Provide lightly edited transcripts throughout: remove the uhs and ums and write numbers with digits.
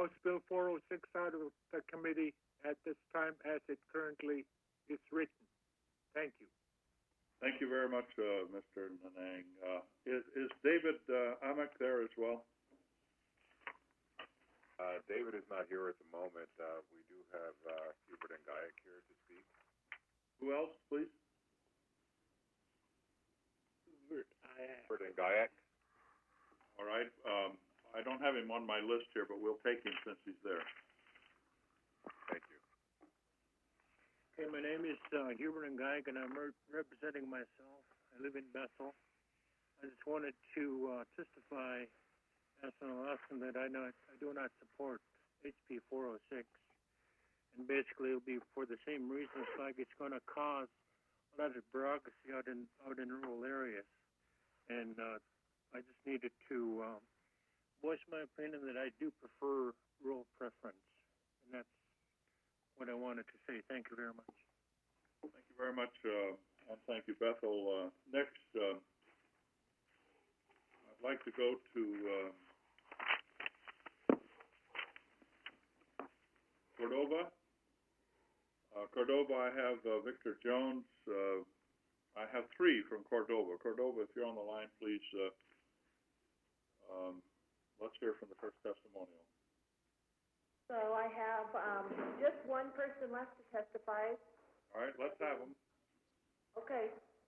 House Bill 406 out of the committee at this time as it currently is written. Thank you. Thank you very much, Mr. Nanang. Is David Amick there as well? David is not here at the moment. We do have Hubert and Gayak here to speak. Who else, please? Hubert and Gayak. All right. I don't have him on my list here, but we'll take him since he's there. Thank you. Okay, my name is Hubert Ngaik, and I'm representing myself. I live in Bethel. I just wanted to testify as an Alaskan that I do not support HB 406, and basically it'll be for the same reasons, like it's going to cause a lot of bureaucracy out in rural areas, and I just needed to voice my opinion that I do prefer rural preference, and that's what I wanted to say. Thank you very much. Thank you very much, and thank you, Bethel. Next, I'd like to go to Cordova. Cordova, I have Victor Jones. I have three from Cordova. Cordova, if you're on the line, please, let's hear from the first testimonial. So I have just one person left to testify. All right, let's have them. Okay.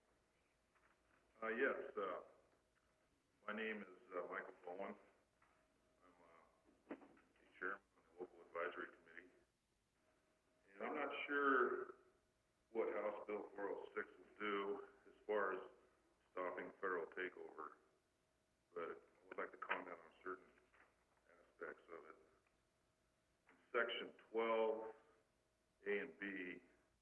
Yes, my name is Michael Bowen. I'm the chairman of the local advisory committee. And I'm not sure what House Bill 406 will do as far as stopping federal takeover, but I would like to comment on certain aspects of it. In Section 12, A and B,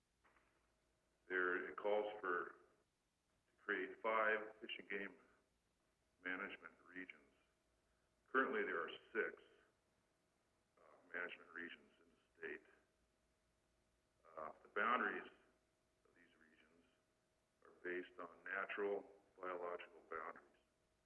it calls to create 5 fish and game management regions. Currently, there are 6 management regions in the state. The boundaries of these regions are based on natural biological boundaries.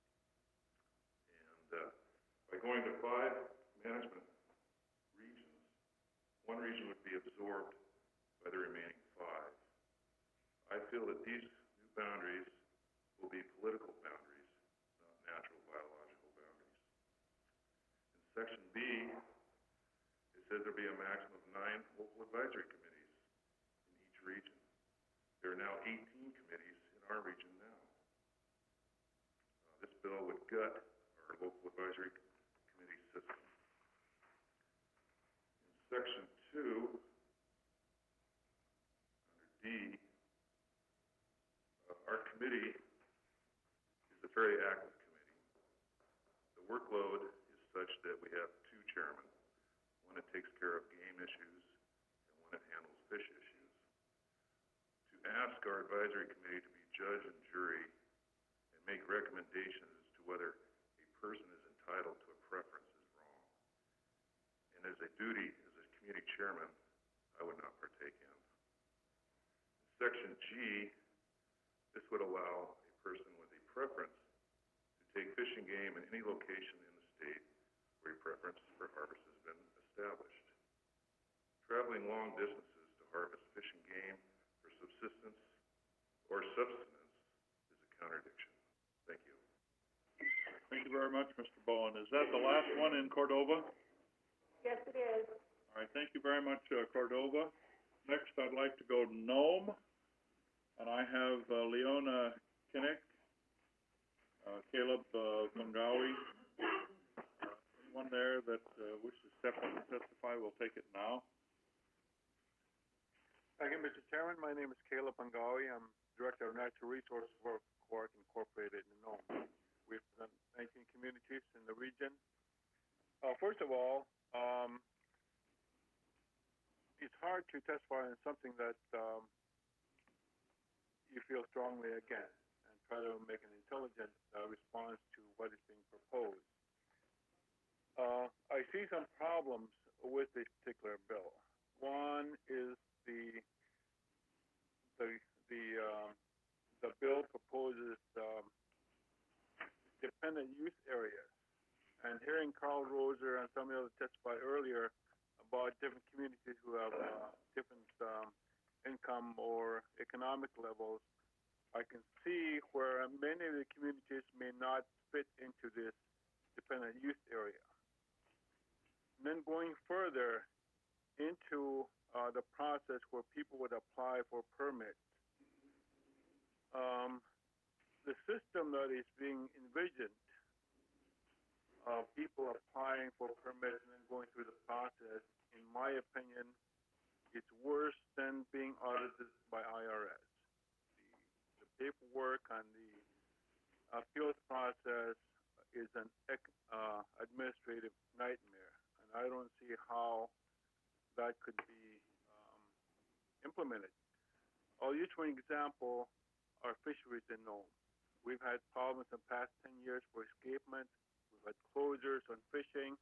And by going to 5 management regions, one region would be absorbed by the remaining 5. I feel that these new boundaries will be political boundaries, not natural biological boundaries. In Section B, it says there'll be a maximum of 9 local advisory committees in each region. There are now 18 committees in our region now. This bill would gut our local advisory committee system. In Section 2, under D, our committee is a very active committee. The workload is such that we have 2 chairmen, one that takes care of game issues and one that handles fish issues. To ask our advisory committee to be judge and jury and make recommendations as to whether a person is entitled to a preference is wrong. And as a duty, as a committee chairman, I would not partake in. In Section G, this would allow a person with a preference to take fish and game in any location in the state where a preference for harvest has been established. Traveling long distances to harvest fish and game for subsistence or subsistence is a contradiction. Thank you. Thank you very much, Mr. Bowen. Is that the last one in Cordova? Yes, it is. All right, thank you very much, Cordova. Next, I'd like to go to Nome. And I have Leona Kinnick, Caleb Kungawi. Anyone there that wishes to step up and testify, we'll take it now. Thank you, Mr. Chairman. My name is Caleb Kungawi. I'm Director of Natural Resources Work Corp. Incorporated in Nome. We represent 19 communities in the region. First of all, it's hard to testify on something that you feel strongly against and try to make an intelligent response to what is being proposed. I see some problems with this particular bill. One is the bill proposes dependent use areas And hearing Carl Roser and some of the others testify earlier about different communities who have different income or economic levels, I can see where many of the communities may not fit into this dependent use area. And then going further into the process where people would apply for permits, the system that is being envisioned of people applying for permits and then going through the process, in my opinion, is worse than being audited by IRS. The paperwork and the appeals process is an administrative nightmare, and I don't see how that could be implemented. I'll use for an example our fisheries in Nome. We've had problems in the past 10 years for escapement. We've had closures on fishing.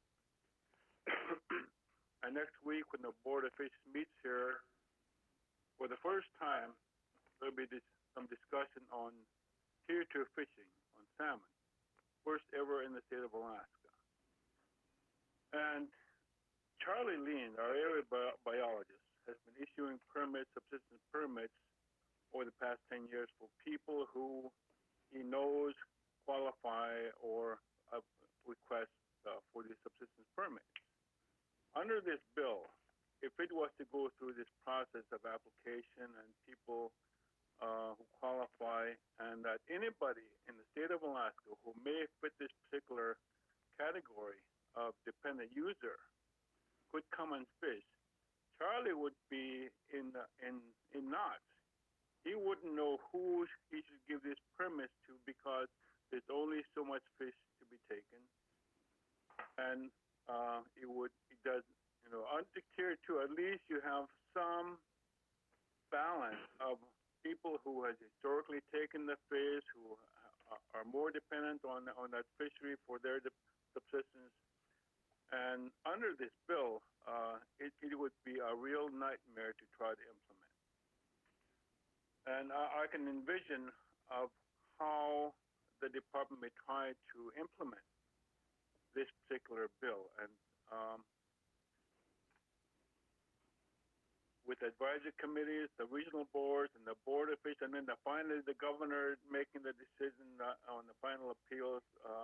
And next week, when the Board of Fish meets here, for the first time, there'll be some discussion on Tier 2 fishing, on salmon, first ever in the state of Alaska. And Charlie Lean, our area biologist, has been issuing permits, subsistence permits, over the past 10 years for people who he knows qualify or request for the subsistence permit. Under this bill, if it was to go through this process of application and people who qualify, and that anybody in the state of Alaska who may fit this particular category of dependent user could come and fish, Charlie would be in knots. He wouldn't know who he should give this permit to because there's only so much fish to be taken, and under Tier 2, at least you have some balance of people who has historically taken the fish, who are more dependent on that fishery for their subsistence. And under this bill, it would be a real nightmare to try to implement. And I can envision of how the department may try to implement this particular bill. And with advisory committees, the regional boards, and the Board of Fish, and then finally the governor making the decision on the final appeals,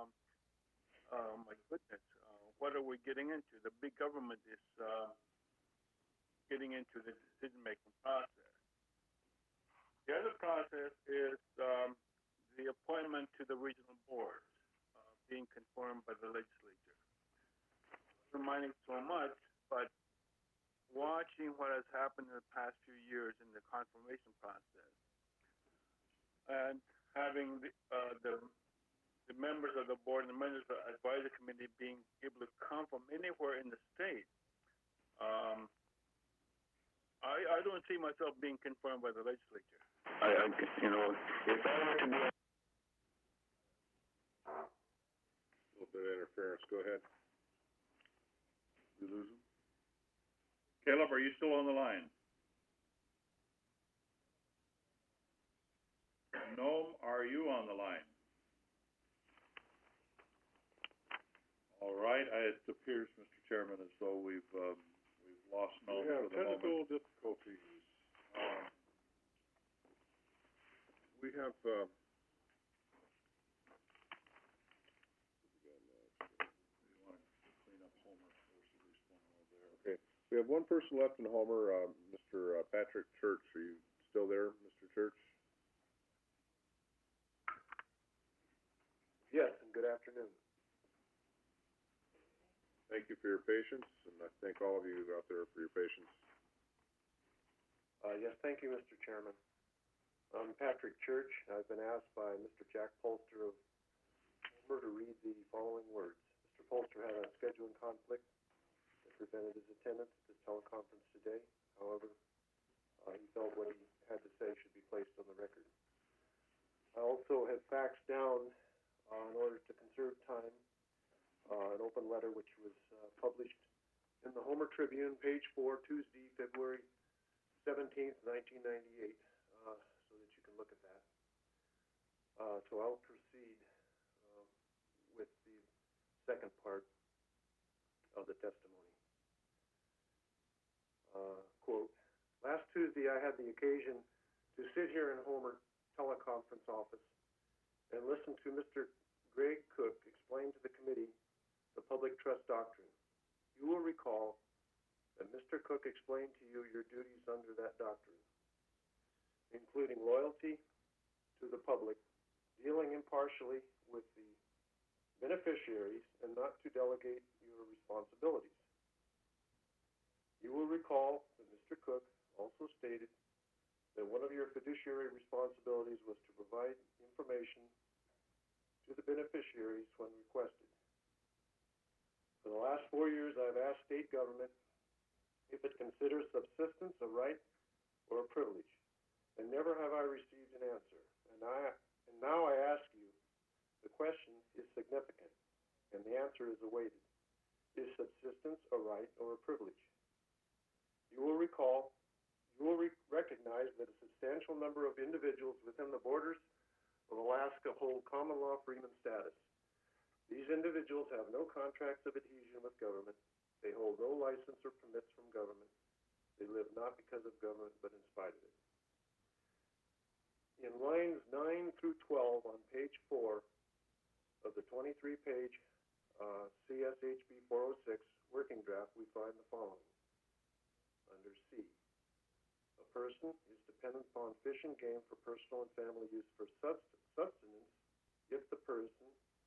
my goodness, what are we getting into? The big government is getting into the decision-making process. The other process is the appointment to the regional boards being confirmed by the legislature. Reminding so much, but watching what has happened in the past few years in the confirmation process, and having the members of the board and the members of the advisory committee being able to come from anywhere in the state, I don't see myself being confirmed by the legislature. If I were to be... A little bit of interference, go ahead. We lose him? Caleb, are you still on the line? Nome, are you on the line? All right, it appears, Mr. Chairman, as though we've lost Nome for the moment. We have technical difficulties. We have, okay, we have one person left in Homer, Mr. Patrick Church. Are you still there, Mr. Church? Yes, and good afternoon. Thank you for your patience, and I thank all of you out there for your patience. Yes, thank you, Mr. Chairman. I'm Patrick Church. I've been asked by Mr. Jack Polster of Homer to read the following words. Mr. Polster had a scheduling conflict that prevented his attendance at this teleconference today. However, he felt what he had to say should be placed on the record. I also have faxed down, in order to conserve time, an open letter which was published in the Homer Tribune, page 4, Tuesday, February 17th, 1998, so that you can look at that. So I'll proceed with the second part of the testimony. Quote, last Tuesday I had the occasion to sit here in Homer teleconference office and listen to Mr. Greg Cook explain to the committee the public trust doctrine. You will recall that Mr. Cook explained to you your duties under that doctrine, including loyalty to the public, dealing impartially with the beneficiaries, and not to delegate your responsibilities. You will recall that Mr. Cook also stated that one of your fiduciary responsibilities was to provide information to the beneficiaries when requested. For the last 4 years, I've asked state government if it considers subsistence a right or a privilege, and never have I received an answer. And now I ask you, the question is significant, and the answer is awaited. Is subsistence a right or a privilege? You will recognize that a substantial number of individuals within the borders of Alaska hold common law freeman status. These individuals have no contracts of adhesion with government. They hold no license or permits from government. They live not because of government, but in spite of it. In lines 9 through 12 on page 4 of the 23-page CSHB 406 working draft, we find the following. Under C, a person is dependent upon fish and game for personal and family use for sustenance if the person,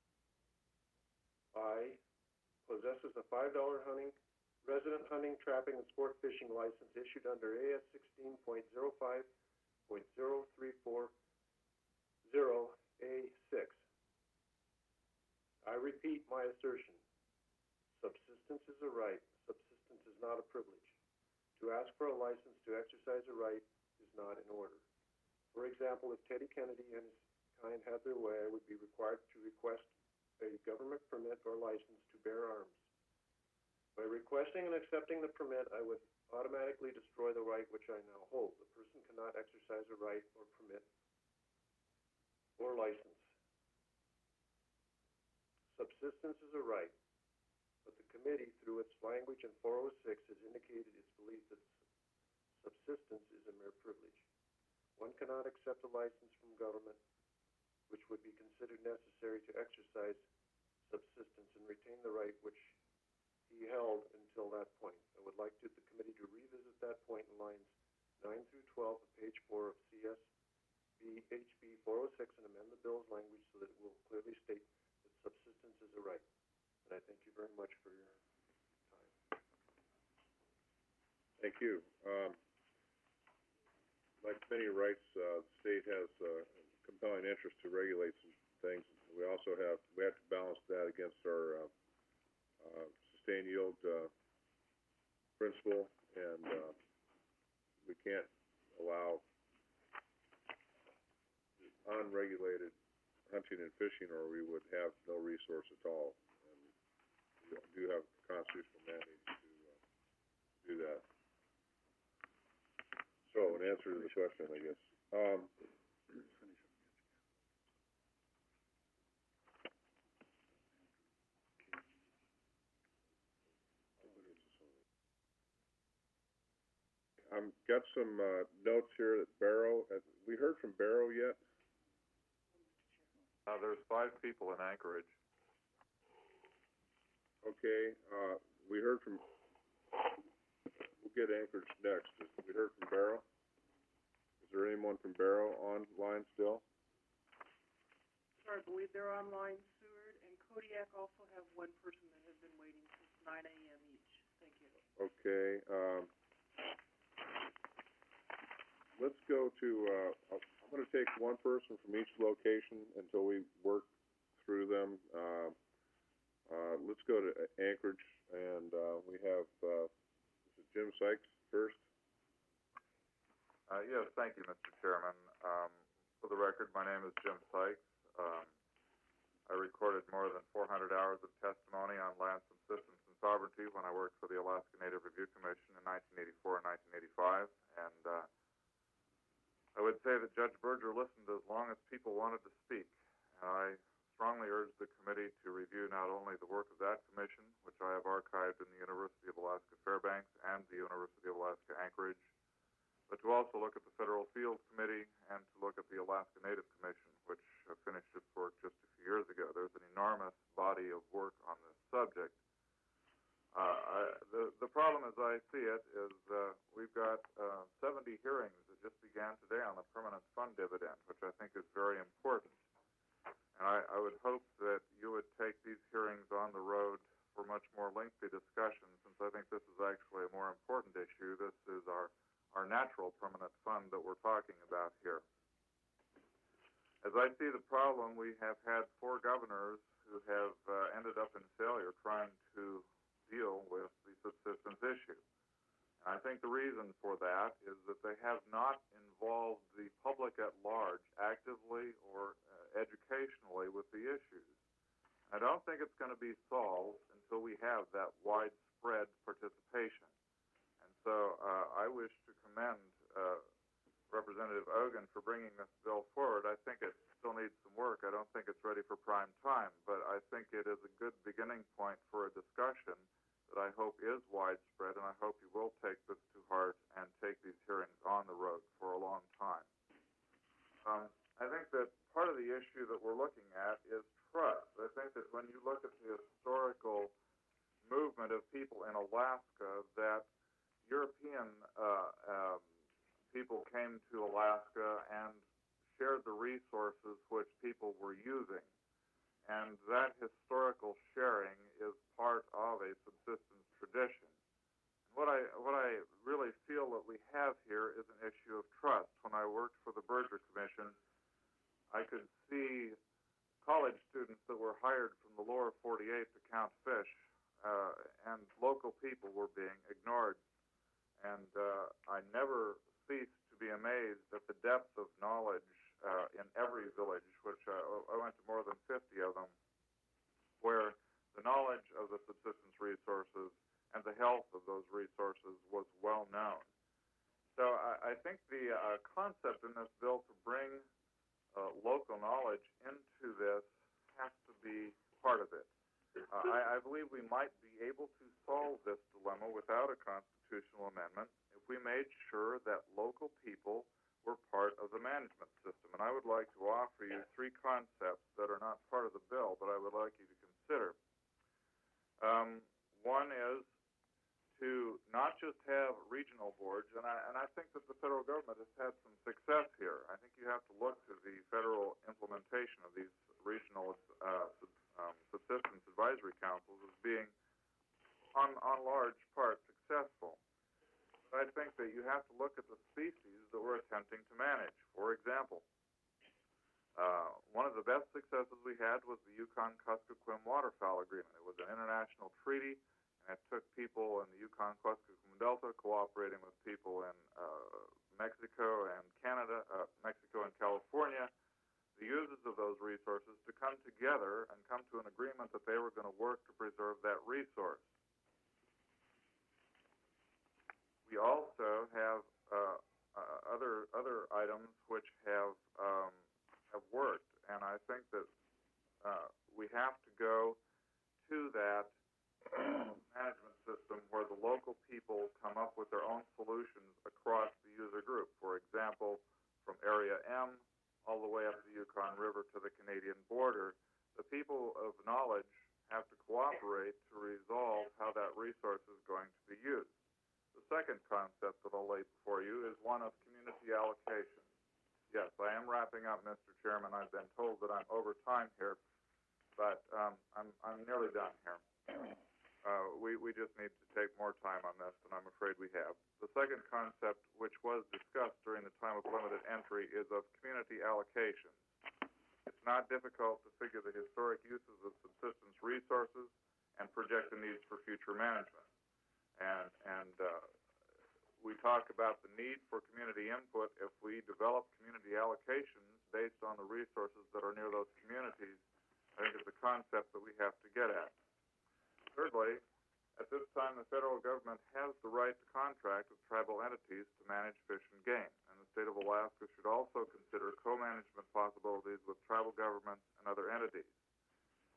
I, possesses a $5 resident hunting, trapping, and sport fishing license issued under AS 16.05.0340A6. I repeat my assertion. Subsistence is a right. Subsistence is not a privilege. To ask for a license to exercise a right is not in order. For example, if Teddy Kennedy and his kind had their way, I would be required to request a government permit or license to bear arms. By requesting and accepting the permit, I would automatically destroy the right which I now hold. The person cannot exercise a right or permit or license. Subsistence is a right, but the committee, through its language in 406, has indicated its belief that subsistence is a mere privilege. One cannot accept a license from government, which would be considered necessary to exercise subsistence and retain the right which he held until that point. I would like the committee to revisit that point in lines 9 through 12 of page 4 of CSBHB 406 and amend the bill's language so that it will clearly state that subsistence is a right. And I thank you very much for your time. Thank you. Like many rights, the state has a compelling interest to regulate some things. We have to balance that against our sustained yield principle, and we can't allow unregulated hunting and fishing, or we would have no resource at all. And we do have constitutional mandate to do that. So, in answer to the question, I guess. I've got some notes here that Barrow, we heard from Barrow yet? There's 5 people in Anchorage. Okay, we heard from, we'll get Anchorage next. We heard from Barrow. Is there anyone from Barrow online still? Sir, I believe they're online. Seward and Kodiak also have one person that has been waiting since 9 a.m. each. Thank you. Okay, let's go to, I'm going to take one person from each location until we work through them. Let's go to Anchorage, and we have, this is Jim Sykes first. Yes, thank you, Mr. Chairman. For the record, my name is Jim Sykes. I recorded more than 400 hours of testimony on land subsistence and sovereignty when I worked for the Alaska Native Review Commission in 1984 and 1985, and I would say that Judge Berger listened as long as people wanted to speak. And I strongly urge the committee to review not only the work of that commission, which I have archived in the University of Alaska Fairbanks and the University of Alaska Anchorage, but to also look at the Federal Fields Committee and to look at the Alaska Native Commission, which finished its work just a few years ago. There's an enormous body of work on this subject. The problem as I see it is we've got 70 hearings that just began today on the permanent fund dividend, which I think is very important. And I would hope that you would take these hearings on the road for much more lengthy discussion, since I think this is actually a more important issue. This is our natural permanent fund that we're talking about here. As I see the problem, we have had 4 governors who have ended up in failure trying to deal with the subsistence issue. And I think the reason for that is that they have not involved the public at large actively or educationally with the issues. I don't think it's going to be solved until we have that widespread participation. And so I wish to commend Representative Ogun for bringing this bill forward. I think it still needs some work. I don't think it's ready for prime time, but I think it is a good beginning point for a discussion that I hope is widespread, and I hope you will take this to heart and take these hearings on the road for a long time. I think that part of the issue that we're looking at is trust. I think that when you look at the historical movement of people in Alaska, that European people came to Alaska and shared the resources which people were using. And that historical sharing is part of a subsistence tradition. What I really feel that we have here is an issue of trust. When I worked for the Berger Commission, I could see college students that were hired from the lower 48 to count fish, and local people were being ignored. And I never ceased to be amazed at the depth of knowledge in every village, which I went to more than 50 of them, where the knowledge of the subsistence resources and the health of those resources was well known. So I think the concept in this bill to bring local knowledge into this has to be part of it. I believe we might be able to solve this dilemma without a constitutional amendment if we made sure that local people were part of the management system. And I would like to offer you 3 concepts that are not part of the bill, but I would like you to consider. One is to not just have regional boards, and I think that the federal government has had some success here. I think you have to look to the federal implementation of these regional subsistence advisory councils as being, on large part, successful. But I think that you have to look at the species that we're attempting to manage. For example, one of the best successes we had was the Yukon-Kuskokwim Waterfowl Agreement. It was an international treaty, and it took people in the Yukon-Kuskokwim Delta cooperating with people in Mexico and Canada, Mexico and California, the users of those resources, to come together and come to an agreement that they were going to work to preserve that resource. We also have other items which have worked, and I think that we have to go to that management system where the local people come up with their own solutions across the user group. For example, from Area M all the way up the Yukon River to the Canadian border, the people of knowledge have to cooperate to resolve how that resource is going to be used. The second concept that I'll lay before you is one of community allocation. Yes, I am wrapping up, Mr. Chairman. I've been told that I'm over time here, but I'm nearly done here. We just need to take more time on this, and I'm afraid we have. The second concept, which was discussed during the time of limited entry, is of community allocations. It's not difficult to figure the historic uses of subsistence resources and project the needs for future management. And we talk about the need for community input. If we develop community allocations based on the resources that are near those communities, I think it's a concept that we have to get at. Thirdly, at this time, the federal government has the right to contract with tribal entities to manage fish and game, and the state of Alaska should also consider co-management possibilities with tribal governments and other entities.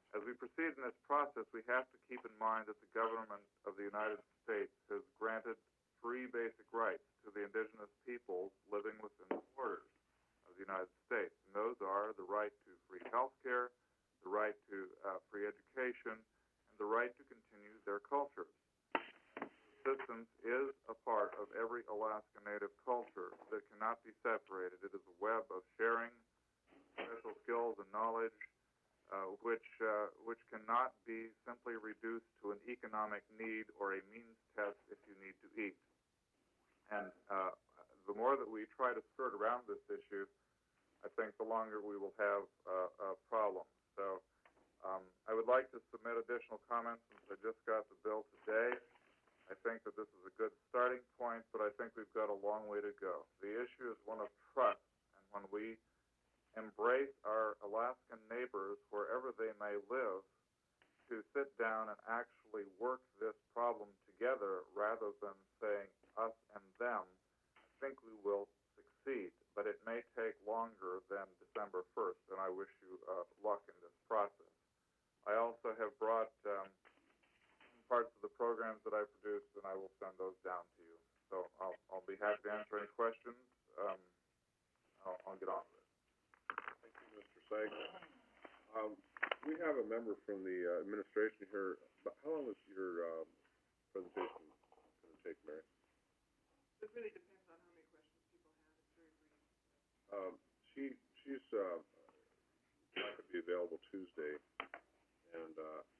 As we proceed in this process, we have to keep in mind that the government of the United States has granted 3 basic rights to the indigenous peoples living within the borders of the United States. And those are the right to free health care, the right to free education, and the right to continue their cultures. Persistence is a part of every Alaska Native culture that cannot be separated. It is a web of sharing special skills and knowledge, which cannot be simply reduced to an economic need or a means test if you need to eat. And the more that we try to skirt around this issue, I think the longer we will have a problem. So I would like to submit additional comments since I just got the bill today. I think that this is a good starting point, but I think we've got a long way to go. The issue is one of trust, and when we embrace our Alaskan neighbors wherever they may live to sit down and actually work this problem together rather than saying us and them, I think we will succeed, but it may take longer than December 1st, and I wish you luck in this process. I also have brought parts of the programs that I produced, and I will send those down to you. So I'll be happy to answer any questions. I'll get on with it. Thank you, Mr. Sykes. We have a member from the administration here. But how long is your presentation going to take, Mary? It really depends on how many questions people have. It's very brief. She's not going to be available Tuesday, and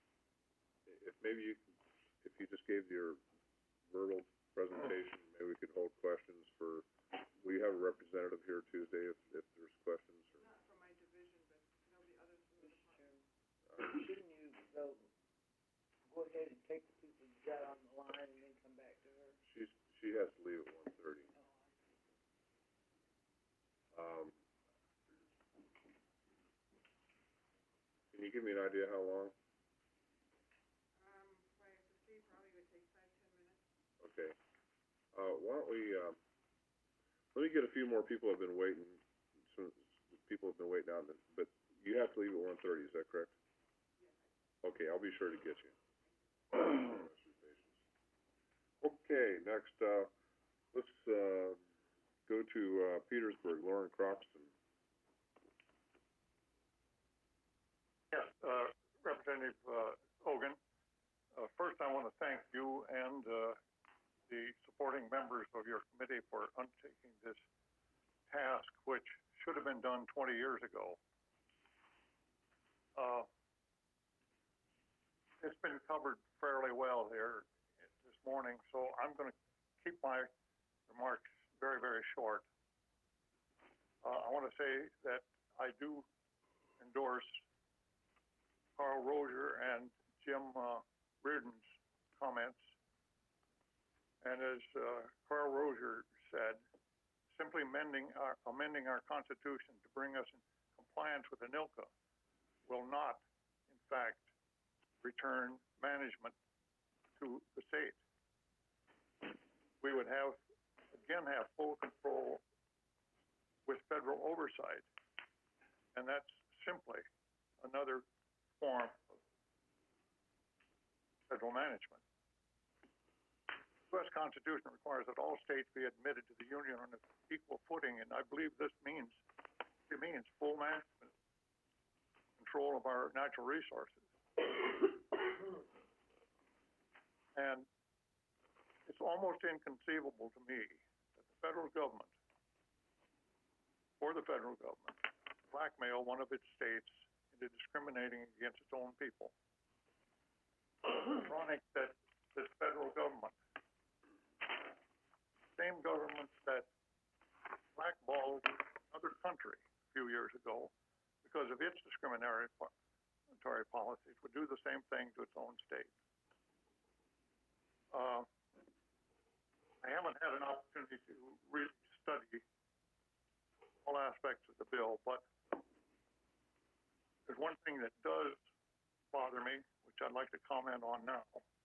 if maybe you can, if you just gave your verbal presentation, maybe we could hold questions for. We have a representative here Tuesday if there's questions. Or, Not from my division, but nobody other than the department. Shouldn't you go ahead and take the people you got on the line and then come back to her? She has to leave at 1:30. Can you give me an idea how long? If I have to see, probably would take 5-10 minutes. Okay. Why don't we, let me get a few more people who have been waiting. Some people have been waiting out, but you have to leave at 1:30, is that correct? Yes. Okay, I'll be sure to get you. Okay, next, let's go to Petersburg, Lauren Croxton. Yes, Representative Hogan, first I want to thank you and the supporting members of your committee for undertaking this task, which should have been done 20 years ago. It's been covered fairly well here this morning, so I'm going to keep my remarks very, very short. I want to say that I do endorse Carl Rozier and Jim Reardon's comments. And as Carl Rozier said, simply amending our Constitution to bring us in compliance with ANILCA will not, in fact, return management to the state. We would have full control with federal oversight, and that's simply another form of federal management. The U.S. Constitution requires that all states be admitted to the Union on an equal footing, and I believe this means full management, control of our natural resources. And it's almost inconceivable to me that the federal government, blackmail one of its states into discriminating against its own people. It's ironic that this federal government, same government that blackballed another country a few years ago because of its discriminatory policies, would do the same thing to its own state. I haven't had an opportunity to really study all aspects of the bill, but there's one thing that does bother me, which I'd like to comment on now.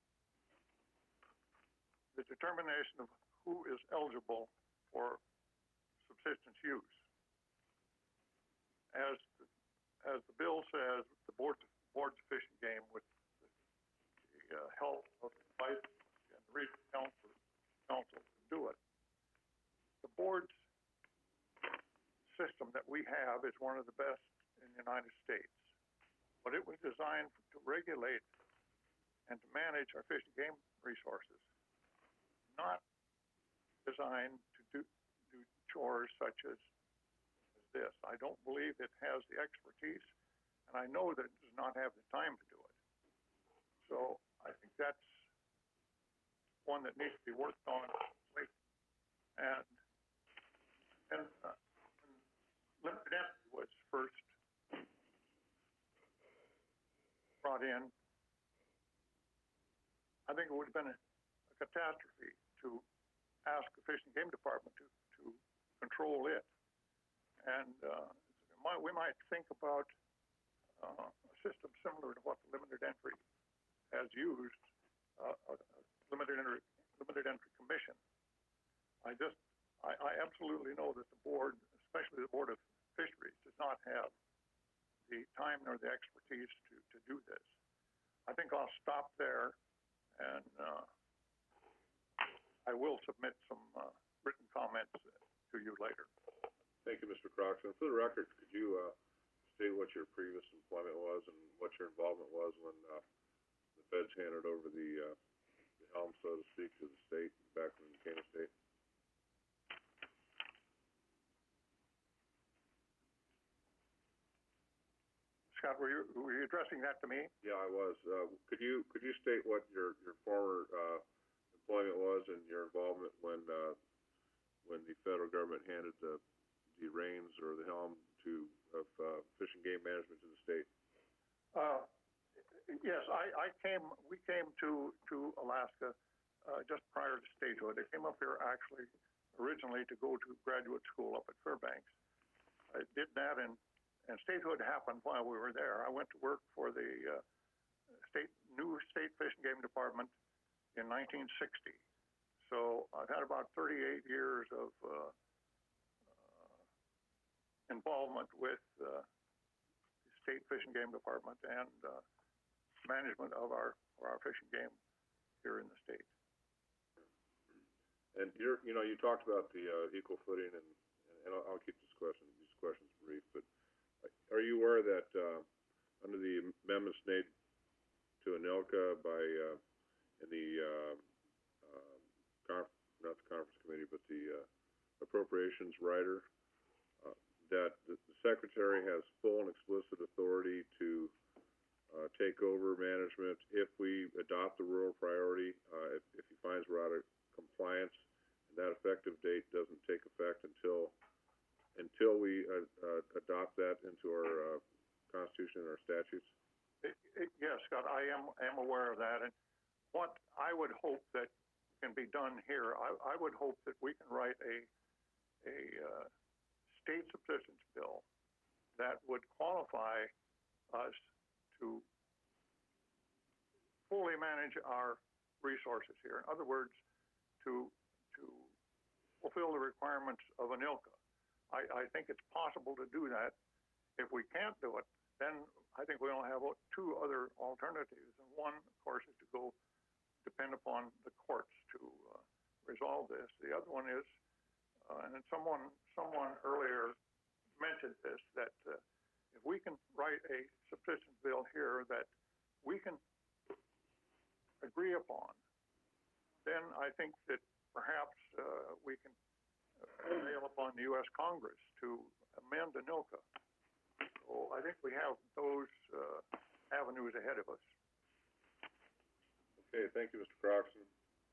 The determination of who is eligible for subsistence use. As the bill says, the Board boards of fish and game with the help of the vice and the regional council to do it. The board's system that we have is one of the best in the United States, but it was designed to regulate and to manage our fish and game resources, not designed to do chores such as this. I don't believe it has the expertise, and I know that it does not have the time to do it. So I think that's one that needs to be worked on. And when limited entry was first brought in, I think it would have been a catastrophe to ask the Fish and Game Department to control it. And we might think about a system similar to what the limited entry has used, a limited entry commission. I absolutely know that the board, especially the Board of Fisheries, does not have the time nor the expertise to do this. I think I'll stop there, and I will submit some written comments to you later. Thank you, Mr. Croxton. For the record, could you state what your previous employment was and what your involvement was when the feds handed over the helm, so to speak, to the state back when it became a state? Scott, were you addressing that to me? Yeah, I was. Could you state what your former employment was and your involvement when the federal government handed the reins or the helm of fish and game management to the state? Yes, we came to Alaska just prior to statehood. I came up here actually originally to go to graduate school up at Fairbanks. I did that, and statehood happened while we were there. I went to work for the new state Fish and Game Department in 1960. So I've had about 38 years of involvement with the state Fish and Game Department and management of our fish and game here in the state. And you talked about the equal footing, and I'll keep these questions brief, but are you aware that under the amendments made to ANILCA by in the not the conference committee, but the appropriations rider, that the secretary has full and explicit authority to take over management if we adopt the rural priority, if he finds we're out of compliance, and that effective date doesn't take effect until we adopt that into our Constitution and our statutes? Yes, Scott, I am aware of that. And what I would hope that can be done here, I would hope that we can write a state subsistence bill that would qualify us to fully manage our resources here. In other words, to fulfill the requirements of ANILCA. I think it's possible to do that. If we can't do it, then I think we only have two other alternatives. And one, of course, is to depend upon the courts to resolve this. The other one is, and someone earlier mentioned this, that if we can write a subsistence bill here that we can agree upon, then I think that perhaps we can prevail upon the U.S. Congress to amend ANILCA. So I think we have those avenues ahead of us. Okay, thank you, Mr. Croxton.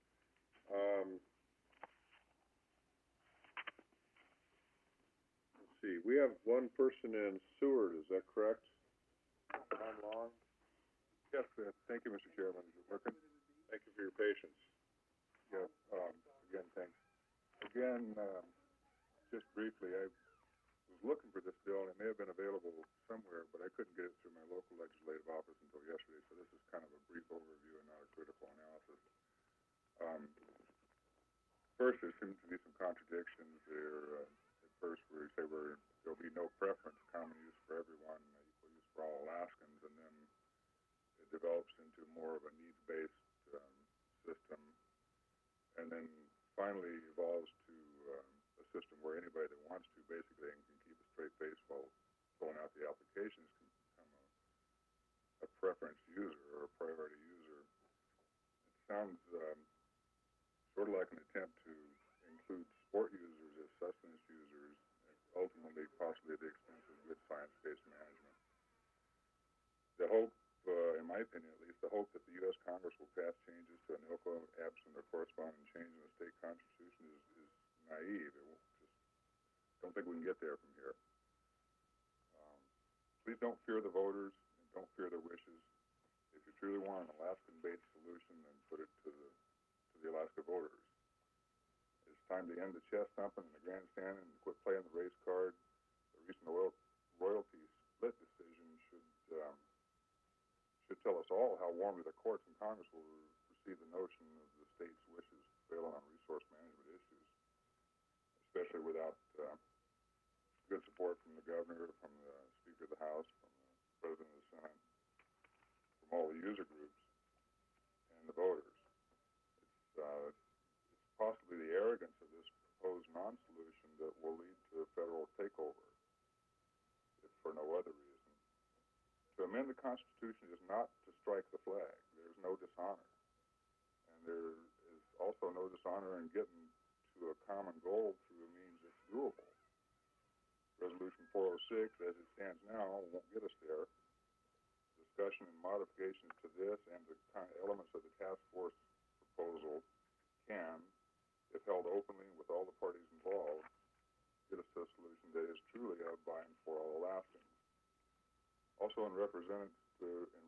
Let's see, we have one person in Seward, is that correct? Tom Long? Yes, thank you, Mr. Chairman. Is it working? Thank you for your patience. Yes, again, thanks. Again, just briefly, I was looking for this bill, and it may have been available somewhere, but I couldn't get it through my local legislative office until yesterday, so this is kind of a brief overview and not a critical analysis. First, there seems to be some contradictions there. At first, where you say there'll be no preference, common use for everyone, equal use for all Alaskans, and then develops into more of a needs-based, system, and then finally evolves to, a system where anybody that wants to basically and can keep a straight face while filling out the applications can become a preference user or a priority user. It sounds, sort of like an attempt to include sport users as sustenance users, ultimately possibly at the expense of good science-based management. The hope, in my opinion at least, the hope that the U.S. Congress will pass changes to ANILCO absent a corresponding change in the state constitution is naive. It won't don't think we can get there from here. Please don't fear the voters and don't fear their wishes. If you truly want an Alaskan-based solution, then put it to the Alaska voters. It's time to end the chest thumping and the grandstanding and quit playing the race card. The recent royalty split decision should tell us all how warmly the courts and Congress will receive the notion of the state's wishes failing on resource management issues, especially without good support from the governor, from the Speaker of the House, from the President of the Senate, from all the user groups and the voters. It's possibly the arrogance of this proposed non-solution that will lead to a federal takeover, if for no other reason. To amend the Constitution is not to strike the flag. There's no dishonor. And there is also no dishonor in getting to a common goal through a means that's doable. Resolution 406, as it stands now, won't get us there. Discussion and modifications to this and the kind of elements of the task force proposal can, if held openly with all the parties involved, get us to a solution that is truly of by and for all Alaskans. Also, in reference to the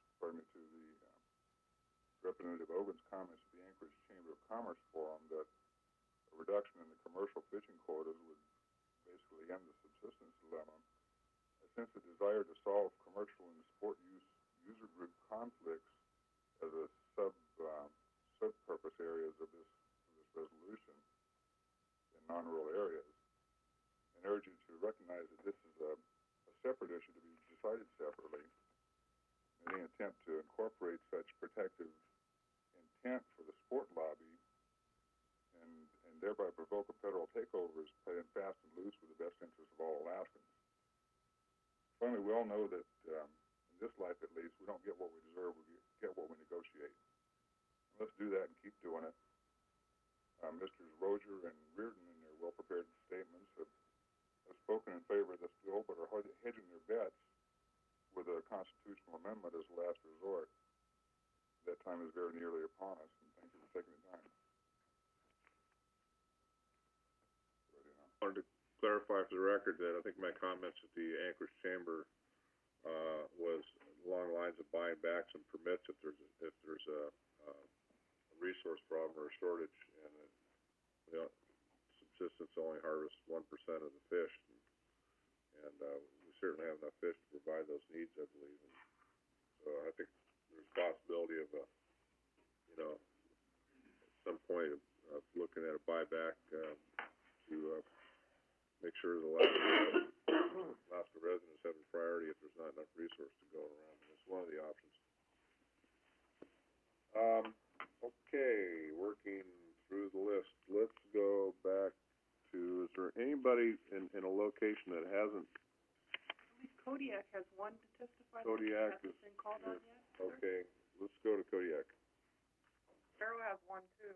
Representative Ogun's comments at the Anchorage Chamber of Commerce Forum that a reduction in the commercial fishing quotas would basically end the subsistence dilemma. I sense a desire to solve commercial and sport user group conflicts as a sub-purpose areas of this resolution in non-rural areas, and urge you to recognize that this is a separate issue to be decided separately. Any attempt to incorporate such protective intent for the sport lobby and thereby provoke a federal takeover is playing fast and loose with the best interests of all Alaskans. Finally, we all know that in this life at least, we don't get what we deserve, we get what we negotiate. And let's do that and keep doing it. Mr. Roger and Reardon, in their well-prepared statements, have spoken in favor of this bill, but are hedging their bets with a constitutional amendment as a last resort. That time is very nearly upon us, and thank you for taking the time. I wanted to clarify for the record that I think my comments at the Anchorage Chamber was along the lines of buying back some permits if there's a resource problem or a shortage, and subsistence only harvests 1% of the fish, and we certainly have enough fish to provide those needs, I believe. And so I think there's a possibility of at some point of looking at a buyback to make sure the Alaska residents have a priority if there's not enough resource to go around. That's one of the options. Okay, working through the list. Let's go back to, is there anybody in a location that hasn't? At least Kodiak has one to testify. Kodiak hasn't been called on yet. Okay, let's go to Kodiak. Barrow has one too.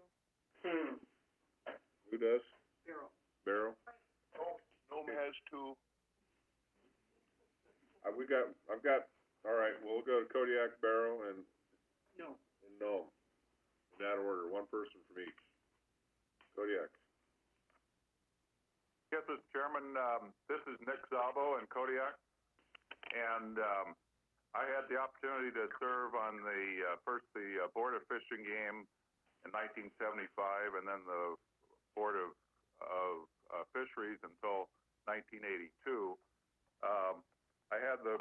Who does? Barrow. Nome has two. I've got, all right, we'll go to Kodiak, Barrow, and No. Nome. In that order, one person from each. Kodiak. Yes, Mr. Chairman, this is Nick Zabo in Kodiak, and I had the opportunity to serve on the Board of Fishing Game in 1975, and then the Board of Fisheries until 1982. I had the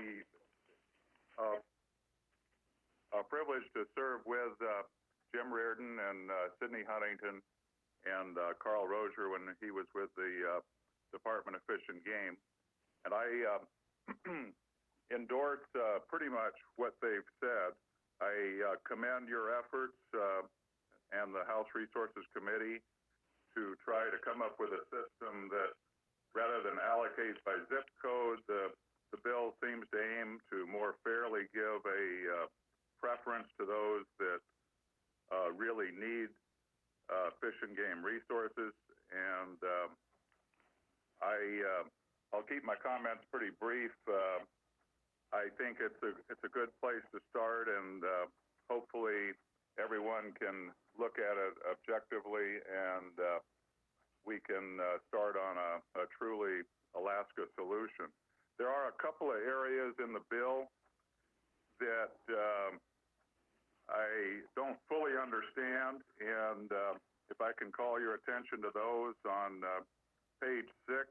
privilege to serve with Jim Reardon and Sidney Huntington and Carl Rozier when he was with the Department of Fish and Game. And I endorse, pretty much what they've said. I, commend your efforts, and the House Resources Committee to try to come up with a system that, rather than allocate by zip code, the bill seems to aim to more fairly give a, preference to those that, really need, fish and game resources. And, I'll keep my comments pretty brief. I think it's a good place to start, and hopefully everyone can look at it objectively, and we can start on a truly Alaska solution. There are a couple of areas in the bill that I don't fully understand, and if I can call your attention to those on page 6.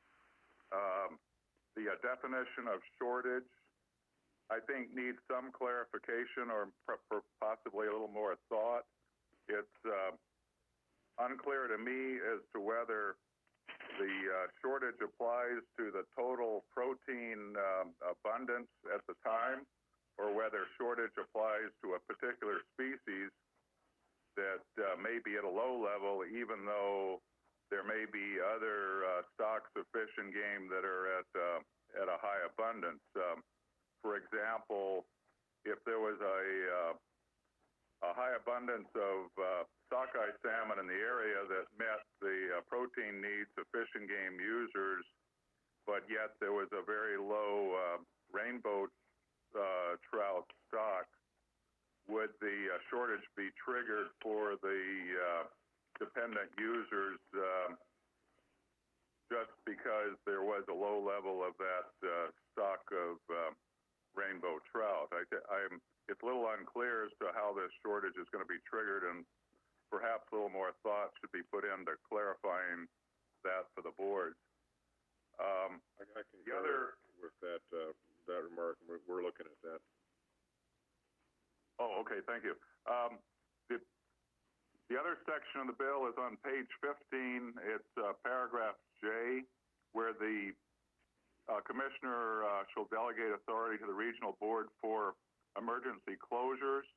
The definition of shortage, I think, needs some clarification or possibly a little more thought. It's unclear to me as to whether the shortage applies to the total protein abundance at the time, or whether shortage applies to a particular species that may be at a low level, even though there may be other stocks of fish and game that are at a high abundance. For example, if there was a high abundance of sockeye salmon in the area that met the protein needs of fish and game users, but yet there was a very low rainbow trout stock, would the shortage be triggered for the dependent users just because there was a low level of that stock of rainbow trout? It's a little unclear as to how this shortage is going to be triggered, and perhaps a little more thought should be put into clarifying that for the board. I concur with that remark. We're looking at that. Oh, okay, thank you. The other section of the bill is on page 15. It's paragraph J, where the commissioner shall delegate authority to the regional board for emergency closures.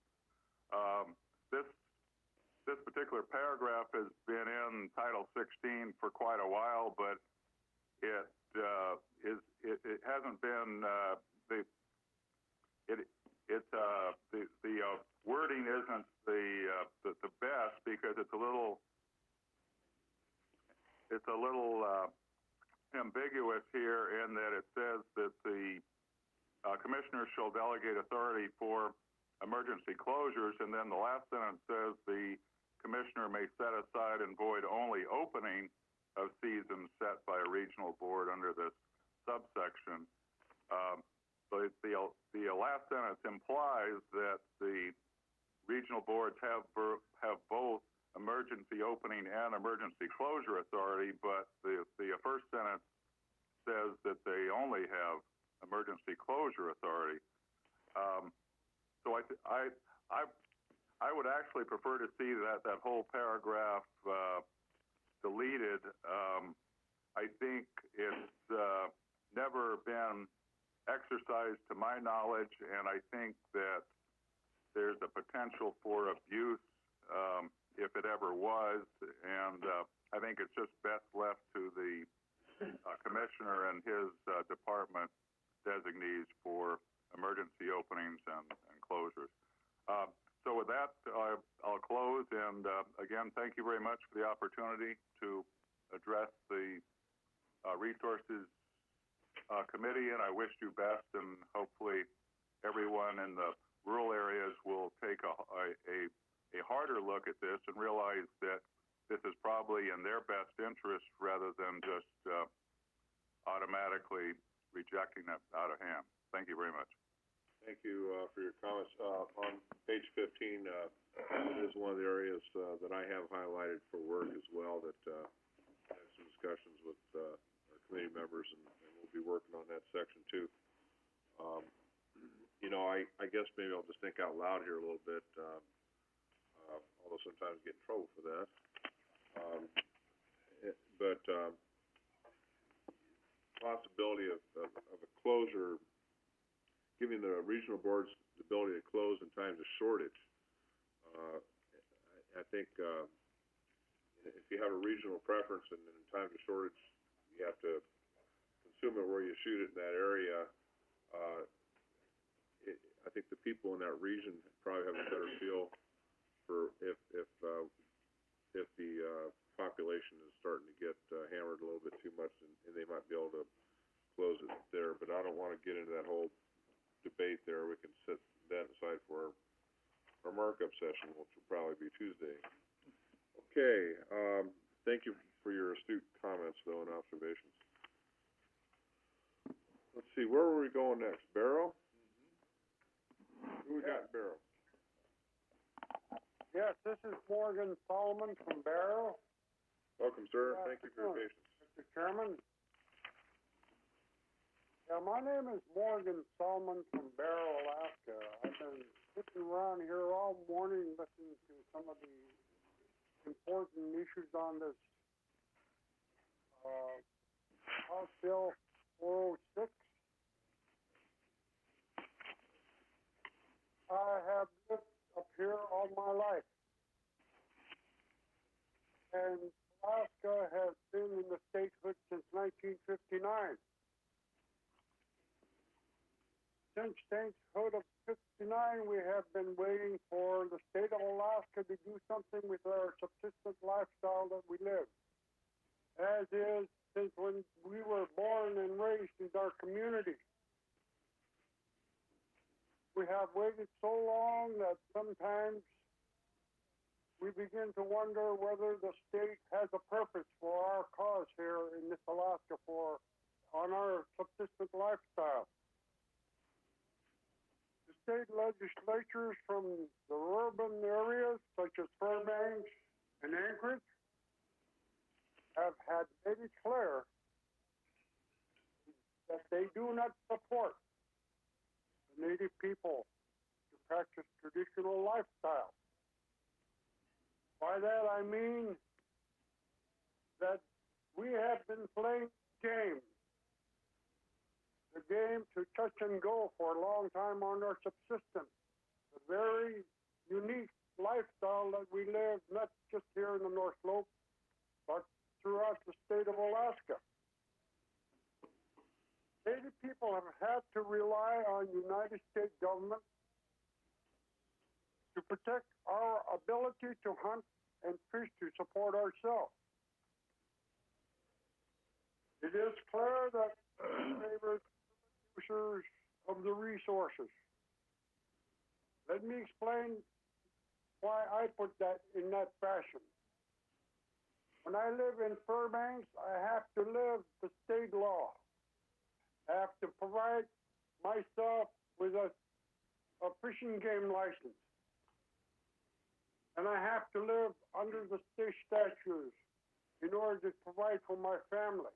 This particular paragraph has been in Title 16 for quite a while, but it hasn't been the wording isn't the best, because it's a little ambiguous here, in that it says that the commissioner shall delegate authority for emergency closures, and then the last sentence says the commissioner may set aside and void only opening of seasons set by a regional board under this subsection. So the last sentence implies that the regional boards have both emergency opening and emergency closure authority, but the first sentence says that they only have emergency closure authority. So I would actually prefer to see that whole paragraph deleted. I think it's never been exercised to my knowledge, and I think that there's a potential for abuse if it ever was, and I think it's just best left to the commissioner and his department designees for emergency openings and closures. So with that, I'll close, and again, thank you very much for the opportunity to address the Resources Committee, and I wish you best, and hopefully everyone in the rural areas will take a harder look at this and realize that this is probably in their best interest, rather than just automatically rejecting it out of hand. Thank you very much. Thank you for your comments. On page 15, it is one of the areas that I have highlighted for work as well, that I have some discussions with our committee members, and we'll be working on that section too. I guess maybe I'll just think out loud here a little bit, although sometimes I get in trouble for that. Possibility of a closure giving the regional boards the ability to close in times of shortage. I think, if you have a regional preference and in times of shortage, you have to consume it where you shoot it in that area. I think the people in that region probably have a better feel for if the population is starting to get hammered a little bit too much, and they might be able to close it there. But I don't want to get into that whole debate there. We can set that aside for our markup session, which will probably be Tuesday. Okay, thank you for your astute comments, though, and observations. Let's see, where were we going next? Barrow? Who we got in Barrow? Yes, this is Morgan Solomon from Barrow. Welcome, sir. Thank you for your patience. Mr. Chairman. Yeah, my name is Morgan Solomon from Barrow, Alaska. I've been sitting around here all morning listening to some of the important issues on this House Bill 406. I have lived up here all my life, and Alaska has been in the statehood since 1959. Since statehood of 59, we have been waiting for the state of Alaska to do something with our subsistence lifestyle that we live. As is, since when we were born and raised in our community. We have waited so long that sometimes we begin to wonder whether the state has a purpose for our cause here in this Alaska on our subsistence lifestyle. The state legislatures from the urban areas such as Fairbanks and Anchorage have had made it clear that they do not support the Native people to practice traditional lifestyle. By that I mean that we have been playing games, the game to touch and go for a long time on our subsistence, a very unique lifestyle that we live not just here in the North Slope, but throughout the state of Alaska. Native people have had to rely on United States government to protect our ability to hunt and fish to support ourselves. It is clear that we favor users of the resources. Let me explain why I put that in that fashion. When I live in Fairbanks, I have to live the state law. I have to provide myself with a fishing game license. And I have to live under the state statutes in order to provide for my family.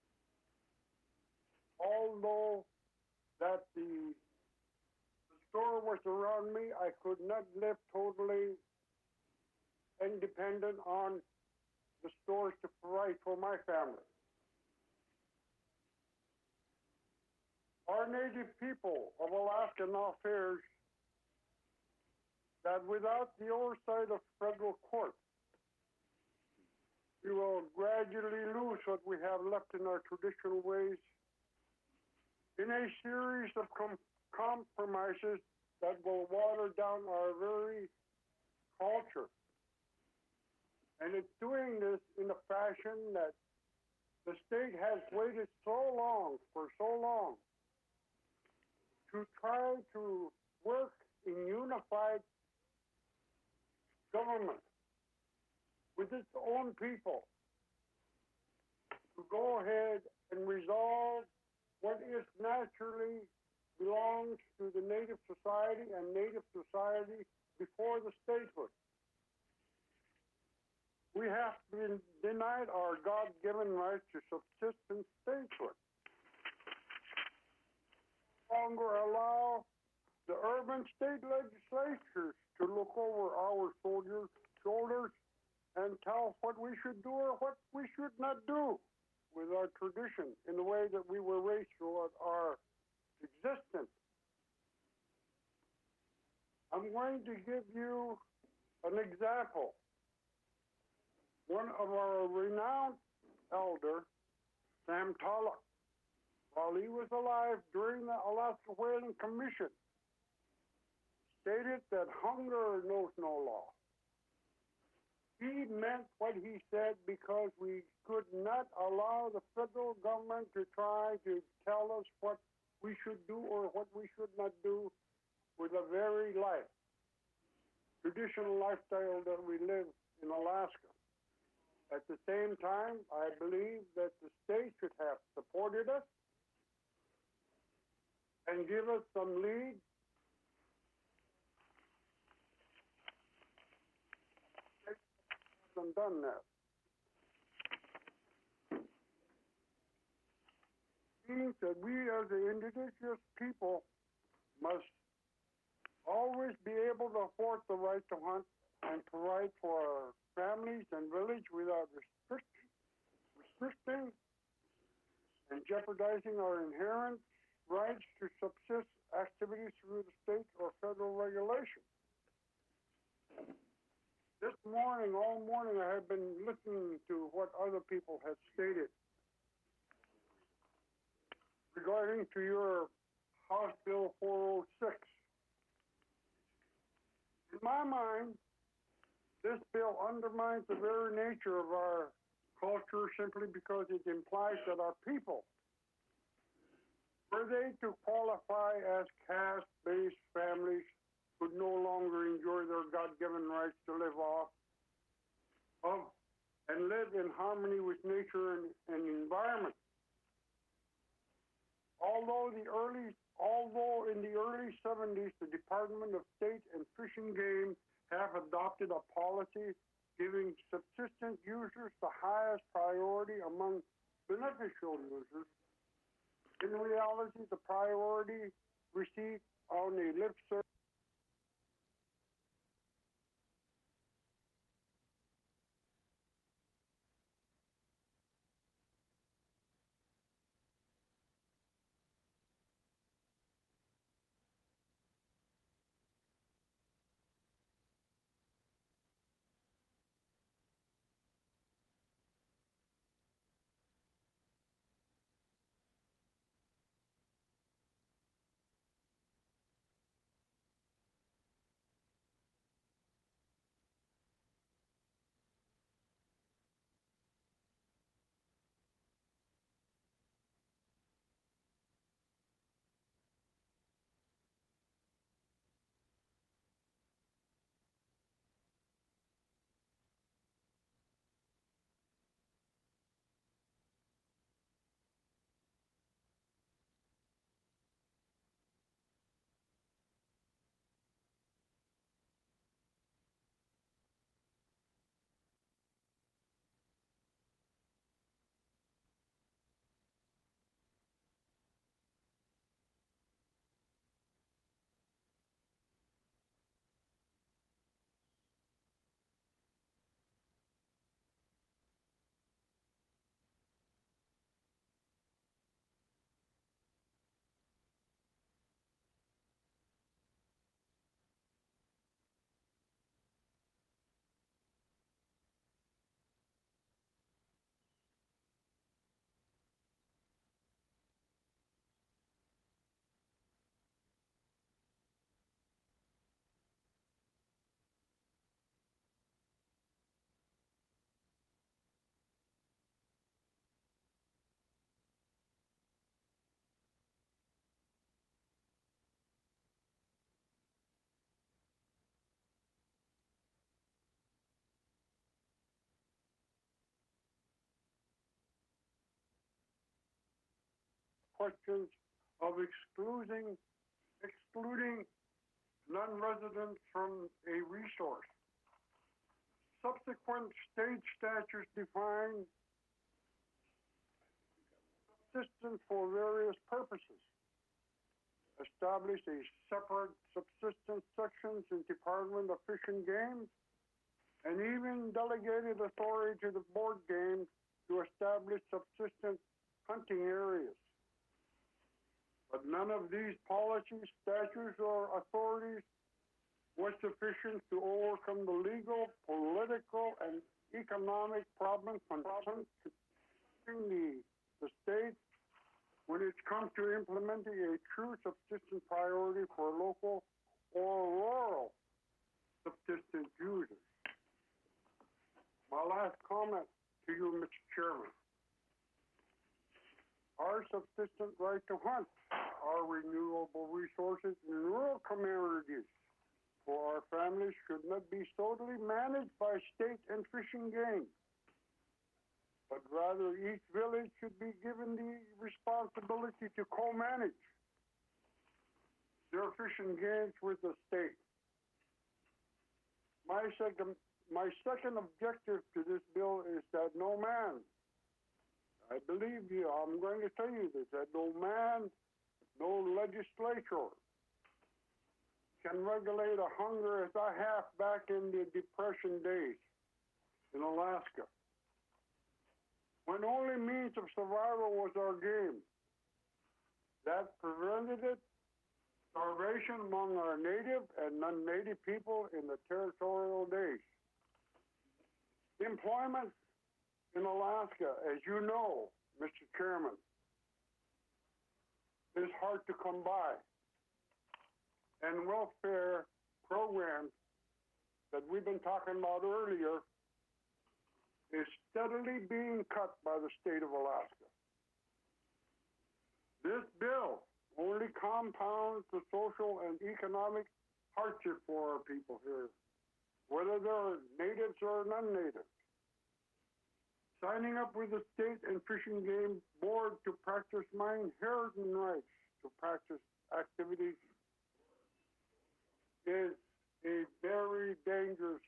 Although that the store was around me, I could not live totally independent on the stores to provide for my family. Our Native people of Alaska now fears that without the oversight of federal court, we will gradually lose what we have left in our traditional ways in a series of compromises that will water down our very culture. And it's doing this in a fashion that the state has waited so long to try to work in unified government with its own people to go ahead and resolve what is naturally belongs to the Native society and Native society before the statehood. We have been denied our God-given right to subsistence statehood. No longer allow the urban state legislatures to look over our shoulders and tell what we should do or what we should not do with our tradition in the way that we were raised throughout our existence I'm going to give you an example. One of our renowned elder, Sam Tulloch, while he was alive during the Alaska Whaling Commission, stated that hunger knows no law. He meant what he said because we could not allow the federal government to try to tell us what we should do or what we should not do with the very life, traditional lifestyle that we live in Alaska. At the same time, I believe that the state should have supported us and give us some lead. And done that. Means that we as the indigenous people must always be able to afford the right to hunt and provide for our families and village without restricting and jeopardizing our inherent rights to subsist activities through the state or federal regulation. This morning, all morning, I have been listening to what other people have stated regarding to your House Bill 406. In my mind, this bill undermines the very nature of our culture simply because it implies that our people, were they to qualify as caste-based families, would no longer enjoy their God-given rights to live off of and live in harmony with nature and environment. Although in the early 70s, the Department of State and Fish and Game have adopted a policy giving subsistence users the highest priority among beneficial users, in reality, the priority received on a lip service questions of excluding non-residents from a resource. Subsequent state statutes define subsistence for various purposes, establish a separate subsistence sections in Department of Fish and Game, and even delegated authority to the board game to establish subsistence hunting areas. But none of these policies, statutes, or authorities was sufficient to overcome the legal, political, and economic problems confronting the state when it comes to implementing a true subsistence priority for local or rural subsistence users. My last comment to you, Mr. Chairman. Our subsistence right to hunt, our renewable resources in rural communities for our families should not be solely managed by state and fishing game, but rather each village should be given the responsibility to co-manage their fishing games with the state. My second objective to this bill is that no man, I believe you, I'm going to tell you this, that no man, no legislature can regulate a hunger as I have back in the Depression days in Alaska, when only means of survival was our game. That prevented it, starvation among our native and non-native people in the territorial days. Employment in Alaska, as you know, Mr. Chairman, is hard to come by. And welfare programs that we've been talking about earlier is steadily being cut by the state of Alaska. This bill only compounds the social and economic hardship for our people here, whether they're natives or non-natives. Signing up with the state and fishing game board to practice my inherited rights to practice activities is a very dangerous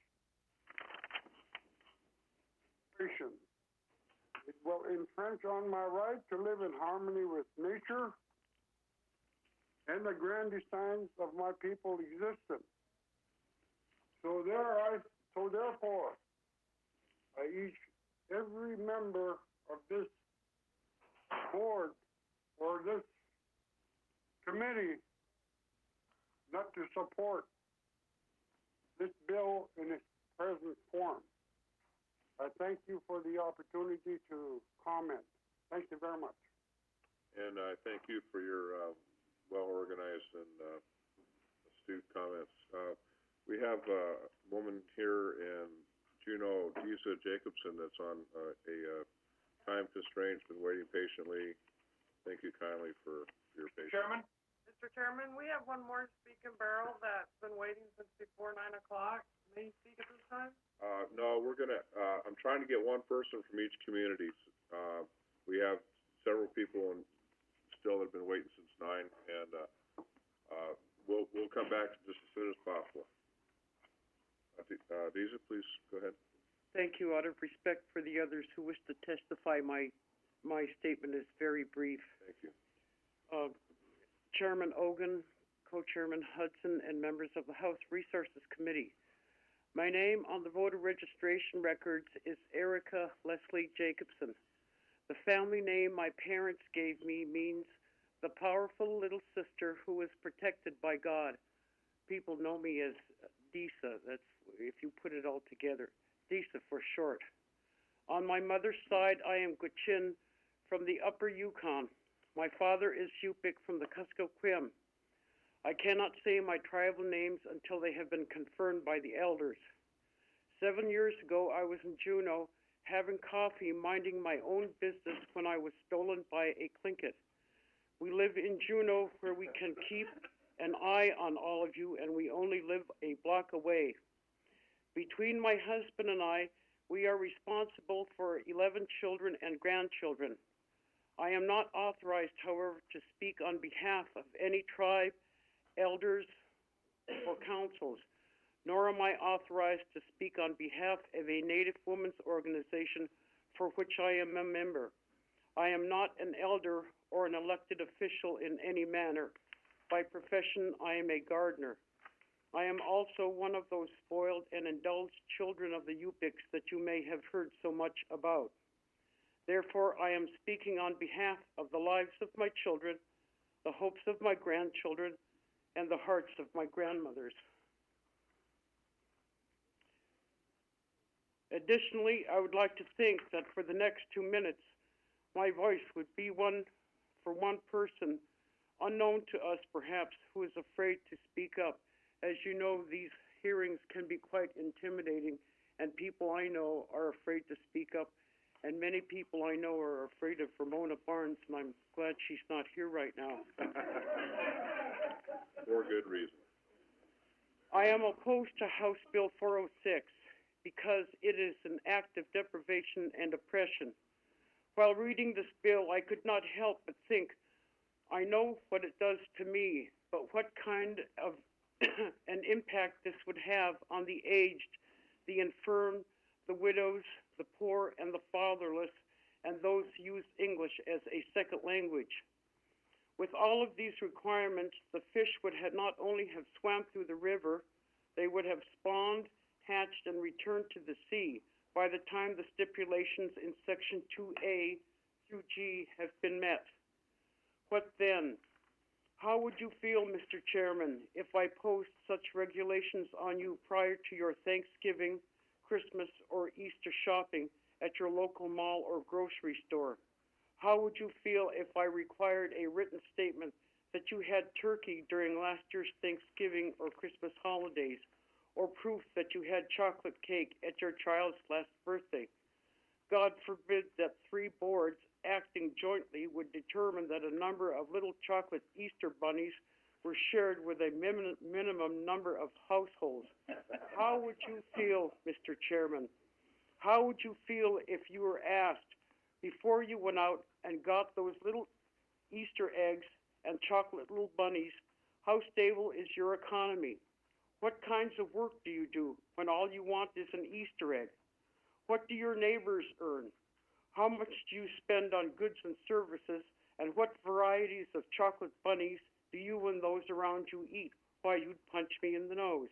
situation. It will infringe on my right to live in harmony with nature and the grand designs of my people's existence. So therefore, I urge every member of this board or this committee not to support this bill in its present form. I thank you for the opportunity to comment. Thank you very much. And I thank you for your well-organized and astute comments. We have a woman here in Juneau, Disa Jacobson, that's on a time constraint, been waiting patiently. Thank you kindly for your patience. Mr. Chairman, we have one more speaking barrel that's been waiting since before 9 o'clock. May he speak at this time? No, we're gonna, I'm trying to get one person from each community. We have several people and still have been waiting since 9, and we'll come back just as soon as possible. Disa, please go ahead. Thank you. Out of respect for the others who wish to testify, my statement is very brief. Thank you. Chairman Ogun, Co-Chairman Hudson, and members of the House Resources Committee. My name on the voter registration records is Erica Leslie Jacobson. The family name my parents gave me means the powerful little sister who is protected by God. People know me as Disa. That's if you put it all together. Disa for short. On my mother's side, I am Gwich'in from the Upper Yukon. My father is Yupik from the Kuskokwim. I cannot say my tribal names until they have been confirmed by the elders. 7 years ago, I was in Juneau having coffee, minding my own business when I was stolen by a Tlingit. We live in Juneau where we can keep an eye on all of you, and we only live a block away. Between my husband and I, we are responsible for 11 children and grandchildren. I am not authorized, however, to speak on behalf of any tribe, elders, or councils, nor am I authorized to speak on behalf of a Native women's organization for which I am a member. I am not an elder or an elected official in any manner. By profession, I am a gardener. I am also one of those spoiled and indulged children of the Yupiks that you may have heard so much about. Therefore, I am speaking on behalf of the lives of my children, the hopes of my grandchildren, and the hearts of my grandmothers. Additionally, I would like to think that for the next 2 minutes, my voice would be one for one person, unknown to us perhaps, who is afraid to speak up. As you know, these hearings can be quite intimidating, and people I know are afraid to speak up, and many people I know are afraid of Ramona Barnes, and I'm glad she's not here right now. For good reason. I am opposed to House Bill 406 because it is an act of deprivation and oppression. While reading this bill, I could not help but think, I know what it does to me, but what kind of an impact this would have on the aged, the infirm, the widows, the poor, and the fatherless, and those who use English as a second language. With all of these requirements, the fish would have not only have swam through the river, they would have spawned, hatched, and returned to the sea by the time the stipulations in Section 2A through G have been met. What then? How would you feel, Mr. Chairman, if I posed such regulations on you prior to your Thanksgiving, Christmas, or Easter shopping at your local mall or grocery store? How would you feel if I required a written statement that you had turkey during last year's Thanksgiving or Christmas holidays, or proof that you had chocolate cake at your child's last birthday? God forbid that 3 boards acting jointly would determine that a number of little chocolate Easter bunnies were shared with a minimum number of households. How would you feel, Mr. Chairman? How would you feel if you were asked, before you went out and got those little Easter eggs and chocolate little bunnies, how stable is your economy? What kinds of work do you do when all you want is an Easter egg? What do your neighbors earn? How much do you spend on goods and services, and what varieties of chocolate bunnies do you and those around you eat? Why, you'd punch me in the nose.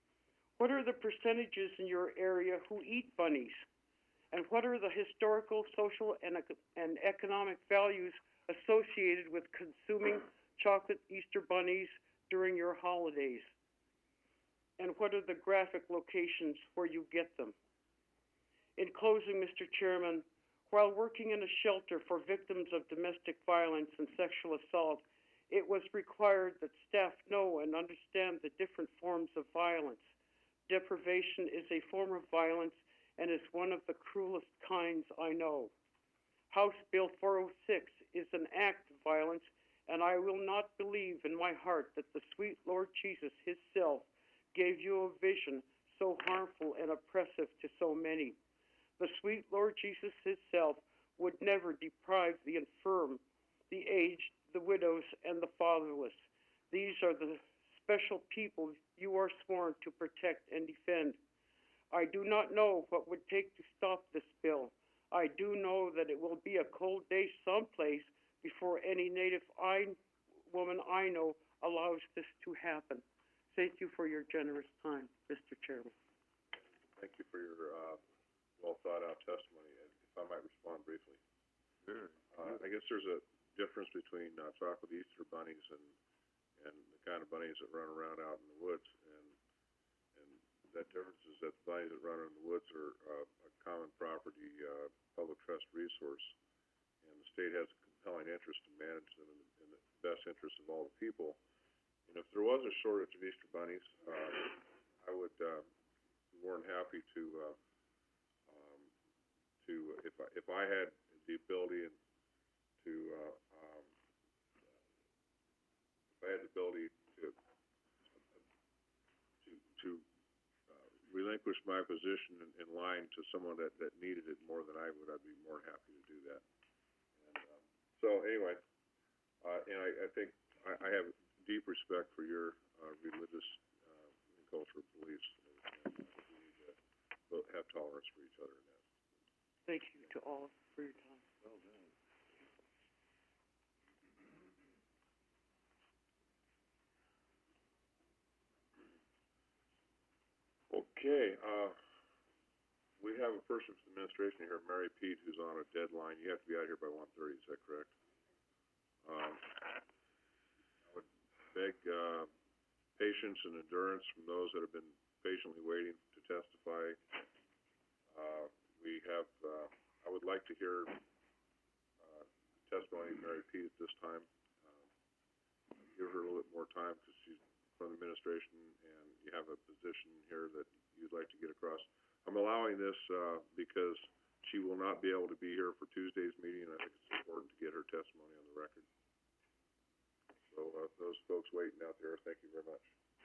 What are the percentages in your area who eat bunnies? And what are the historical, social, and economic values associated with consuming chocolate Easter bunnies during your holidays? And what are the graphic locations where you get them? In closing, Mr. Chairman, while working in a shelter for victims of domestic violence and sexual assault, it was required that staff know and understand the different forms of violence. Deprivation is a form of violence and is one of the cruelest kinds I know. House Bill 406 is an act of violence, and I will not believe in my heart that the sweet Lord Jesus himself gave you a vision so harmful and oppressive to so many. The sweet Lord Jesus himself would never deprive the infirm, the aged, the widows, and the fatherless. These are the special people you are sworn to protect and defend. I do not know what would take to stop this bill. I do know that it will be a cold day someplace before any Native woman I know allows this to happen. Thank you for your generous time, Mr. Chairman. Thank you for your well-thought-out testimony. If I might respond briefly. Sure. I guess there's a difference between chocolate Easter bunnies and the kind of bunnies that run around out in the woods. And that difference is that the bunnies that run in the woods are a common property, public trust resource, and the state has a compelling interest to manage them in the best interest of all the people. And if there was a shortage of Easter bunnies, I would be more than happy to if I had the ability to relinquish my position in line to someone that needed it more than I would, I'd be more happy to do that. And so anyway, and I think I have deep respect for your religious and cultural beliefs, and we need to have tolerance for each other in that. Thank you to all for your time. Well done. Okay, we have a person from the administration here, Mary Pete, who's on a deadline. You have to be out here by 1:30, is that correct? I would beg patience and endurance from those that have been patiently waiting to testify. We have, I would like to hear, testimony of Mary Pete at this time. Give her a little bit more time, because she's from the administration, and you have a position here that you'd like to get across. I'm allowing this, because she will not be able to be here for Tuesday's meeting, and I think it's important to get her testimony on the record. So, those folks waiting out there, thank you very much.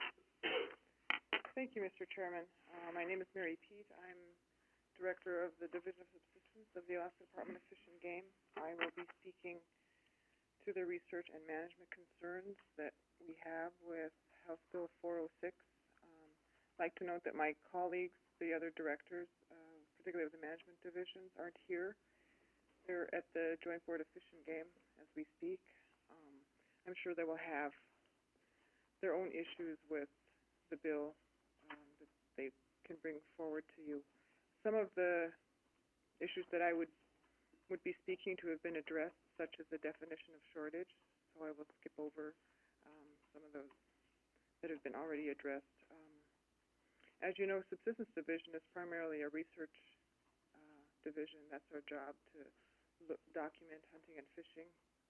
Thank you, Mr. Chairman. My name is Mary Pete. I'm Director of the Division of Subsistence of the Alaska Department of Fish and Game. I will be speaking to the research and management concerns that we have with House Bill 406. I'd like to note that my colleagues, the other directors, particularly of the management divisions, aren't here. They're at the Joint Board of Fish and Game as we speak. I'm sure they will have their own issues with the bill that they can bring forward to you. Some of the issues that I would be speaking to have been addressed, such as the definition of shortage, so I will skip over some of those that have been already addressed. As you know, Subsistence Division is primarily a research division. That's our job, to document hunting and fishing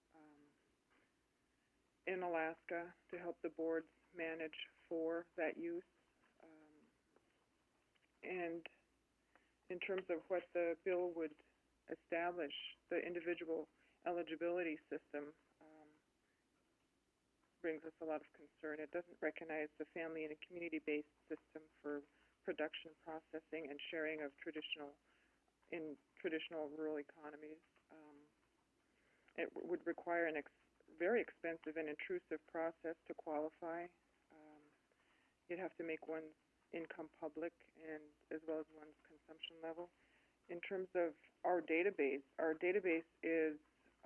in Alaska, to help the boards manage for that use. And in terms of what the bill would establish, the individual eligibility system brings us a lot of concern. It doesn't recognize the family and a community-based system for production, processing, and sharing of traditional rural economies. It would require a very expensive and intrusive process to qualify. You'd have to make one's income public, and as well as one's consumption level. In terms of our database is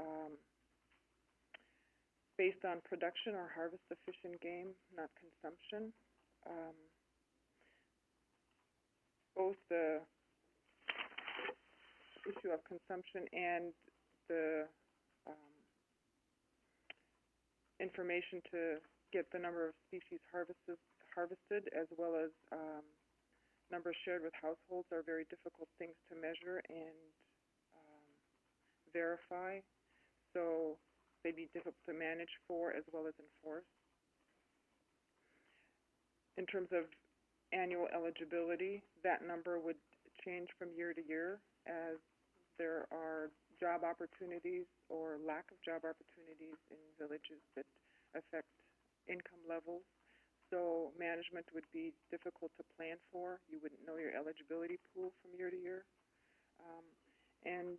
based on production or harvest of fish and game, not consumption. Both the issue of consumption and the information to get the number of species harvested, as well as numbers shared with households, are very difficult things to measure and verify. So they'd be difficult to manage for as well as enforce. In terms of annual eligibility, that number would change from year to year as there are job opportunities or lack of job opportunities in villages that affect income levels. So management would be difficult to plan for. You wouldn't know your eligibility pool from year to year. And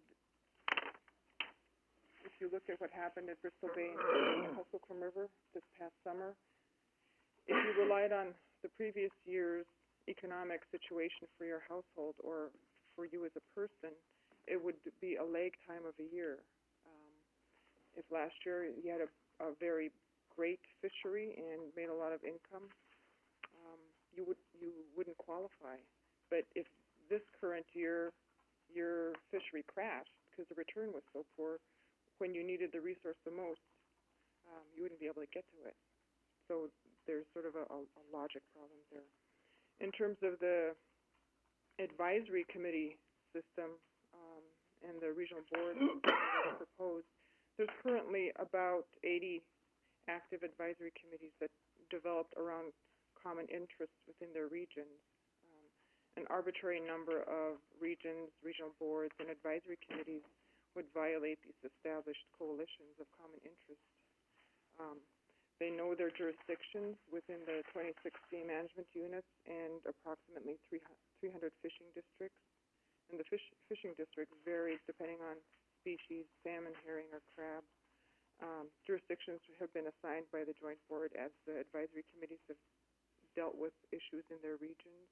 if you look at what happened at Bristol Bay and Kuskokwim River this past summer, if you relied on the previous year's economic situation for your household or for you as a person, it would be a lag time of a year. If last year you had a very great fishery and made a lot of income, you wouldn't qualify. But if this current year your fishery crashed because the return was so poor, when you needed the resource the most, you wouldn't be able to get to it. So there's sort of a logic problem there. In terms of the advisory committee system and the regional board that are proposed, there's currently about 80 active advisory committees that developed around common interests within their regions. An arbitrary number of regions, regional boards, and advisory committees would violate these established coalitions of common interest. They know their jurisdictions within the 26 game management units and approximately 300 fishing districts. And the fishing districts vary depending on species, salmon, herring, or crab. Jurisdictions have been assigned by the Joint Board as the advisory committees have dealt with issues in their regions.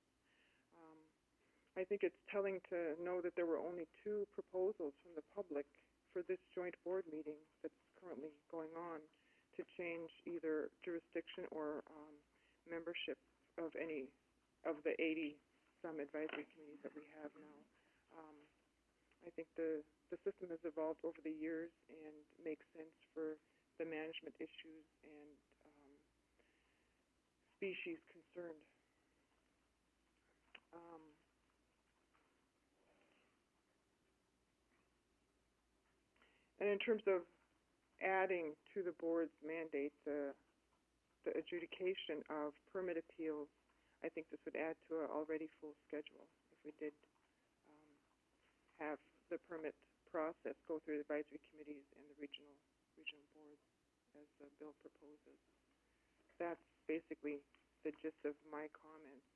I think it's telling to know that there were only 2 proposals from the public for this Joint Board meeting that's currently going on to change either jurisdiction or membership of any of the 80-some advisory committees that we have now. I think the system has evolved over the years and makes sense for the management issues and species concerned. And in terms of adding to the board's mandate the adjudication of permit appeals, I think this would add to an already full schedule if we did have the permit process go through the advisory committees and the regional boards as the bill proposes. That's basically the gist of my comments.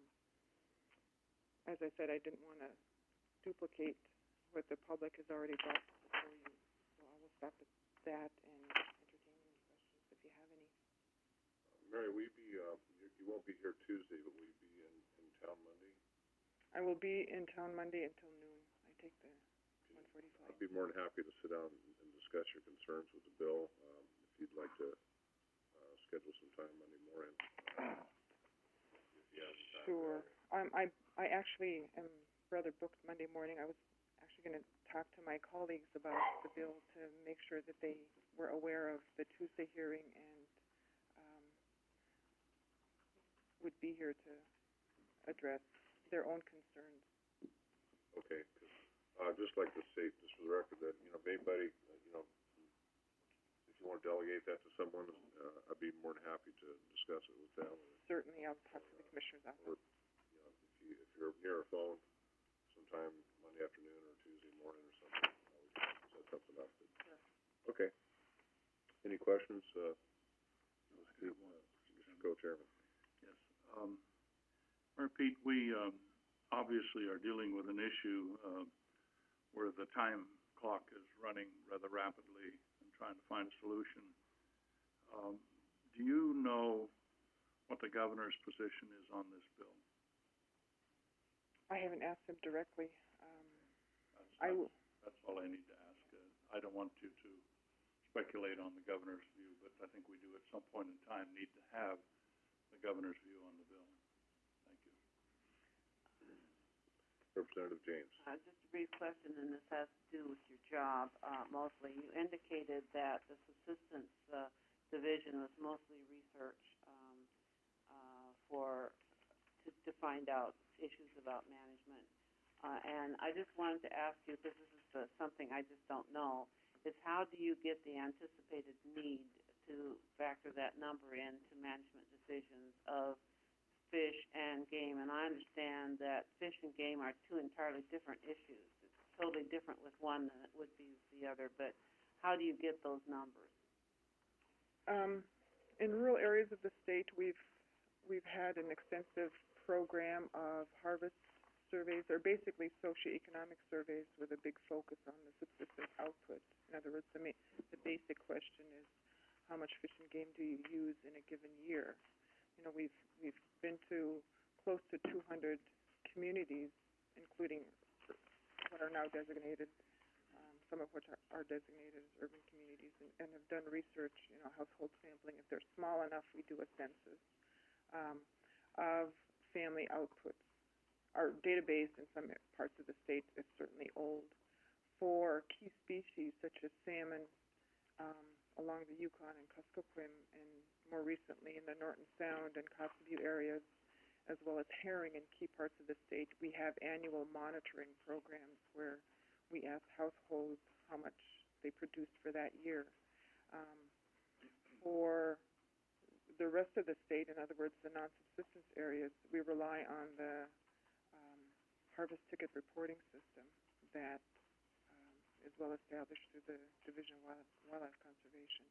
As I said, I didn't want to duplicate what the public has already brought before you, so I will stop at that and entertain any questions if you have any. Mary, will you be, you won't be here Tuesday, but will you be in town Monday? I will be in town Monday until noon. I take the 1:40 flight. I'd be more than happy to sit down and discuss your concerns with the bill, if you'd like to, schedule some time Monday morning. If you have some time. Sure. I actually am rather booked Monday morning. I was actually going to talk to my colleagues about the bill to make sure that they were aware of the Tuesday hearing and would be here to address their own concerns. Okay, 'cause, I'd just like to say, just for the record, that, if anybody, if you want to delegate that to someone, I'd be more than happy to discuss it with them. Certainly, I'll talk to the commissioner's office. Or, if you're near a phone, sometime Monday afternoon or Tuesday morning or something, we can set something up. Sure. Okay. Any questions, Mr. Co-Chairman? Yes. Mayor Pete, we, obviously are dealing with an issue, where the time clock is running rather rapidly and trying to find a solution. Do you know what the governor's position is on this bill? I haven't asked him directly. That's all I need to ask. I don't want you to speculate on the governor's view, but I think we do at some point in time need to have the governor's view on the bill. Thank you. Representative James. Just a brief question, and this has to do with your job, mostly. You indicated that the subsistence, division was mostly research, to find out issues about management. And I just wanted to ask you, this is something I just don't know, is how do you get the anticipated need to factor that number into management decisions of fish and game? And I understand that fish and game are two entirely different issues. It's totally different with one than it would be with the other, but how do you get those numbers? In rural areas of the state, we've had an extensive program of harvest surveys, or basically socioeconomic surveys with a big focus on the subsistence output. In other words, the basic question is, how much fish and game do you use in a given year? We've been to close to 200 communities, including what are now designated, some of which are designated as urban communities, and have done research, household sampling. If they're small enough, we do a census of family outputs. Our database in some parts of the state is certainly old. For key species such as salmon along the Yukon and Kuskokwim, and more recently in the Norton Sound and Kotzebue areas, as well as herring in key parts of the state, we have annual monitoring programs where we ask households how much they produced for that year. For the rest of the state, in other words, the non-subsistence areas, we rely on the harvest ticket reporting system that is well established through the Division of Wildlife Conservation.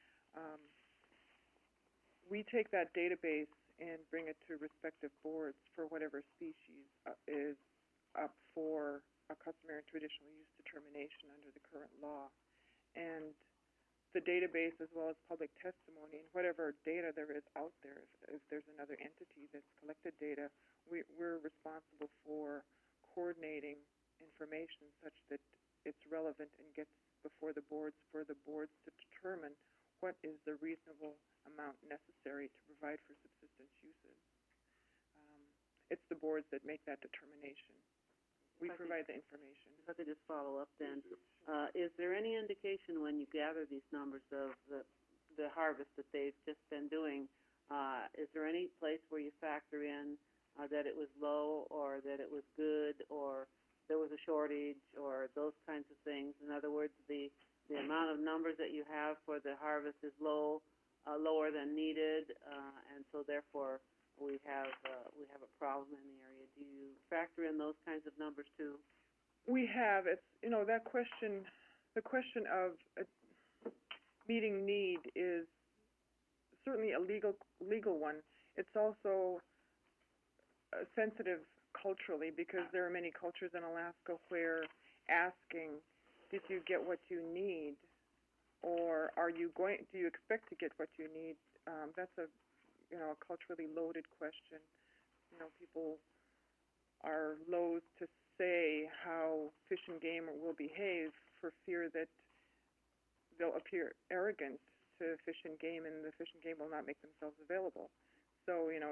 We take that database and bring it to respective boards for whatever species is up for a customary and traditional use determination under the current law. And the database, as well as public testimony, and whatever data there is out there, if there's another entity that's collected data, we're responsible for coordinating information such that it's relevant and gets before the boards for the boards to determine what is the reasonable amount necessary to provide for subsistence uses. It's the boards that make that determination. We provide the information. If I could just follow up then. Is there any indication when you gather these numbers of the harvest that they've just been doing, is there any place where you factor in that it was low or that it was good or there was a shortage or those kinds of things? In other words, the the amount of numbers that you have for the harvest is lower than needed, and so therefore we have a problem in the area. Do you factor in those kinds of numbers too? We have, it's, that question, the question of meeting need is certainly a legal one. It's also sensitive culturally, because there are many cultures in Alaska where asking, did you get what you need, or do you expect to get what you need, that's a culturally loaded question. People are loath to say how Fish and Game will behave for fear that they'll appear arrogant to Fish and Game, and the Fish and Game will not make themselves available. So, we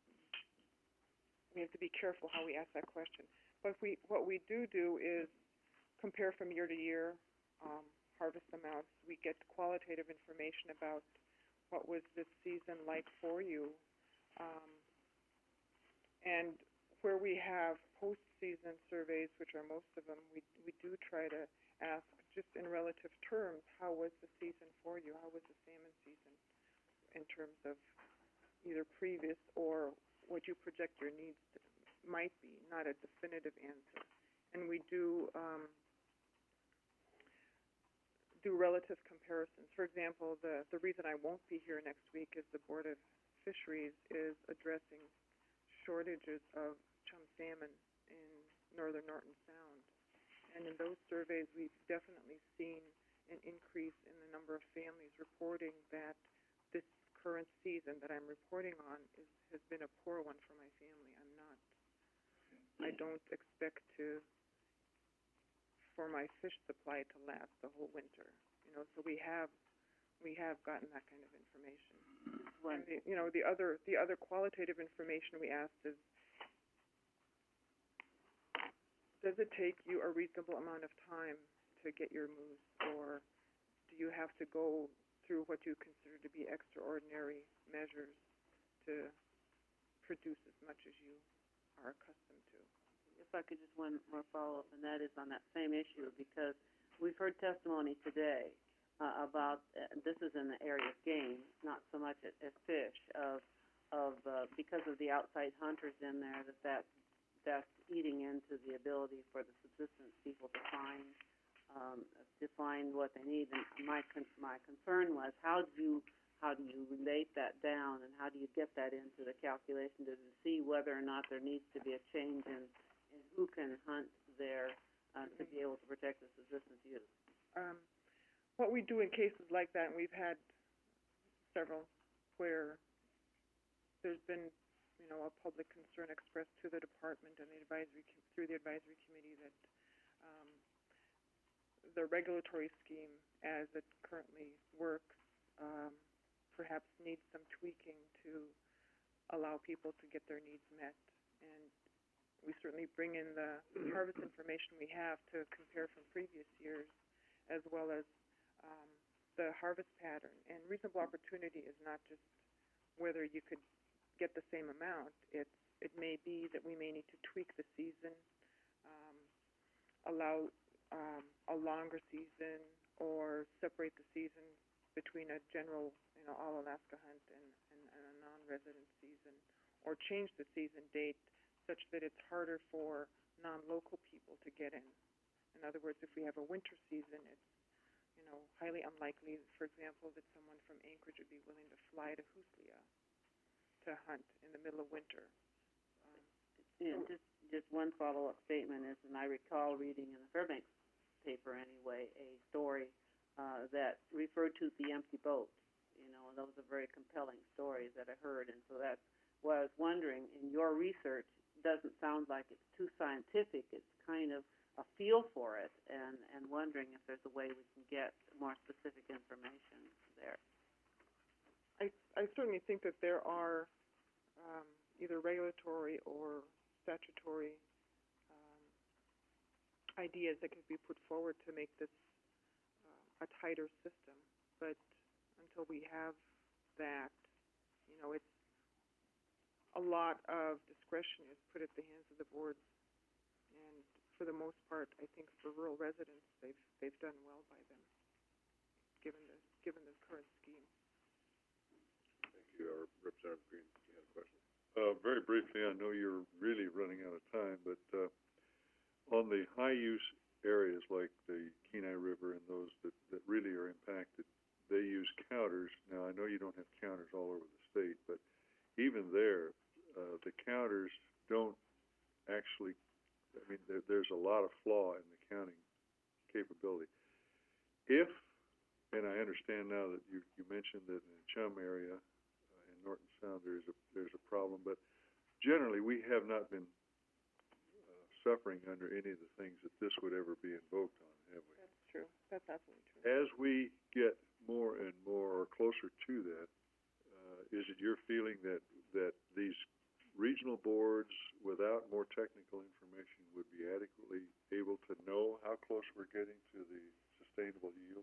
have to be careful how we ask that question. But what we do is compare from year to year, harvest amounts. We get qualitative information about what was this season like for you. And where we have post-season surveys, which are most of them, we do try to ask, just in relative terms, how was the season for you? How was the salmon season in terms of either previous or what you project your needs might be, not a definitive answer. And we do relative comparisons. For example, the reason I won't be here next week is the Board of Fisheries is addressing shortages of chum salmon in northern Norton Sound. And in those surveys, we've definitely seen an increase in the number of families reporting that this current season that I'm reporting on has been a poor one for my family. I don't expect for my fish supply to last the whole winter. So we have gotten that kind of information. And the other qualitative information we asked is, does it take you a reasonable amount of time to get your moose, or do you have to go through what you consider to be extraordinary measures to produce as much as you are accustomed to? If I could just one more follow-up, and that is on that same issue, because we've heard testimony today about, this is in the area of game, not so much as fish, because of the outside hunters in there, that's eating into the ability for the subsistence people to find what they need. And my concern was, how do you relate that down, and how do you get that into the calculation to see whether or not there needs to be a change in who can hunt there to be able to protect the subsistence use? What we do in cases like that, and we've had several where there's been a public concern expressed to the department and through the advisory committee that the regulatory scheme as it currently works perhaps needs some tweaking to allow people to get their needs met. And we certainly bring in the harvest information we have to compare from previous years, as well as the harvest pattern. And reasonable opportunity is not just whether you could get the same amount. It may be that we may need to tweak the season, allow a longer season, or separate the season between a general, all Alaska hunt and a non-resident season, or change the season date such that it's harder for non-local people to get in. In other words, if we have a winter season, it's highly unlikely, for example, that someone from Anchorage would be willing to fly to Huslia to hunt in the middle of winter. Just one follow-up statement is, and I recall reading in the Fairbanks paper anyway, a story that referred to the empty boats. And those are very compelling stories that I heard, and so that's what I was wondering. In your research, doesn't sound like it's too scientific. It's kind of a feel for it, and wondering if there's a way we can get more specific information there. I certainly think that there are either regulatory or statutory ideas that could be put forward to make this a tighter system. But until we have that, it's a lot of discretion is put at the hands of the boards. And for the most part, I think for rural residents, they've done well by them. given the current scheme. Thank you. Representative Green, you had a question? Very briefly, I know you're really running out of time, but, on the high-use areas like the Kenai River and those that really are impacted, they use counters. Now, I know you don't have counters all over the state, but even there, the counters don't actually, I mean, there's a lot of flaw in the counting capability. If, and I understand now that you mentioned that in the Chum area, in Norton Sound, there's a problem, but generally, we have not been suffering under any of the things that this would ever be invoked on, have we? That's true. That's absolutely true. As we get more and more or closer to that, is it your feeling that these regional boards, without more technical information, would be adequately able to know how close we're getting to the sustainable yield?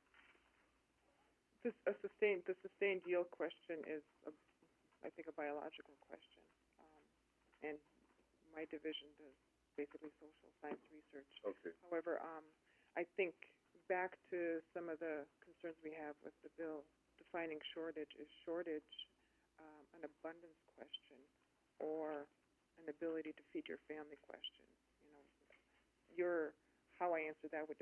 The sustained yield question is, I think, a biological question. And my division does basically social science research. Okay. However, I think back to some of the concerns we have with the bill, defining shortage, is shortage an abundance question or an ability to feed your family question? You know, how I answer that would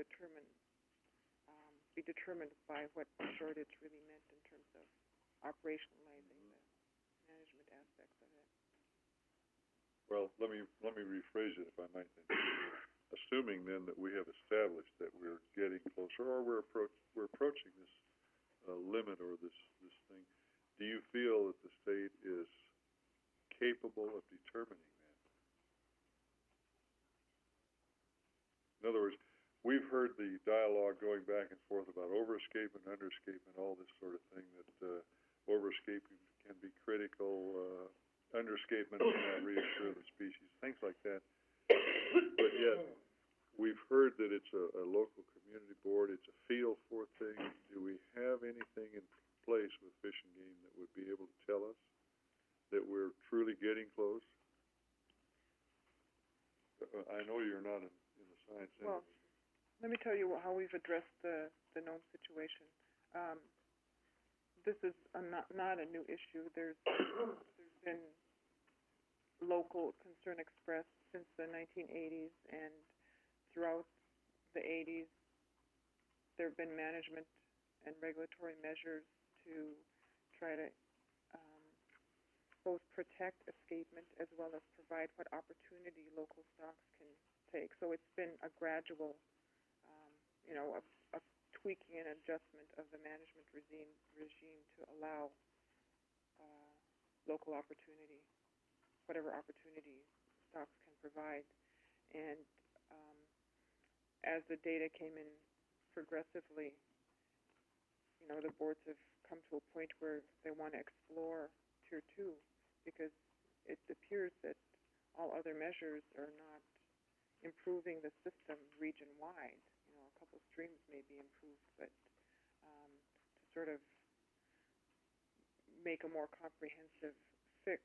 be determined by what shortage really meant in terms of operationalizing the management aspects of it. Well, let me rephrase it, if I might then. Assuming then that we have established that we're getting closer, or we're approaching this limit or this thing, do you feel that the state is capable of determining that? In other words, we've heard the dialogue going back and forth about overescapement, underescapement, all this sort of thing, that overescaping can be critical, underescapement cannot reassure the species, things like that. But yet, we've heard that it's a local community board, it's a feel for thing. Do we have anything in place with Fish and Game that would be able to tell us that we're truly getting close? I know you're not in the science end. Well, let me tell you how we've addressed the known situation. This is not a new issue. There's been local concern expressed since the 1980s, and throughout the 80s, there have been management and regulatory measures to try to both protect escapement as well as provide what opportunity local stocks can take. So it's been a gradual, a tweaking and adjustment of the management regime to allow local opportunity, whatever opportunity stocks can provide. And as the data came in progressively, the boards have come to a point where they want to explore Tier 2, because it appears that all other measures are not improving the system region-wide. A couple of streams may be improved, but to sort of make a more comprehensive fix,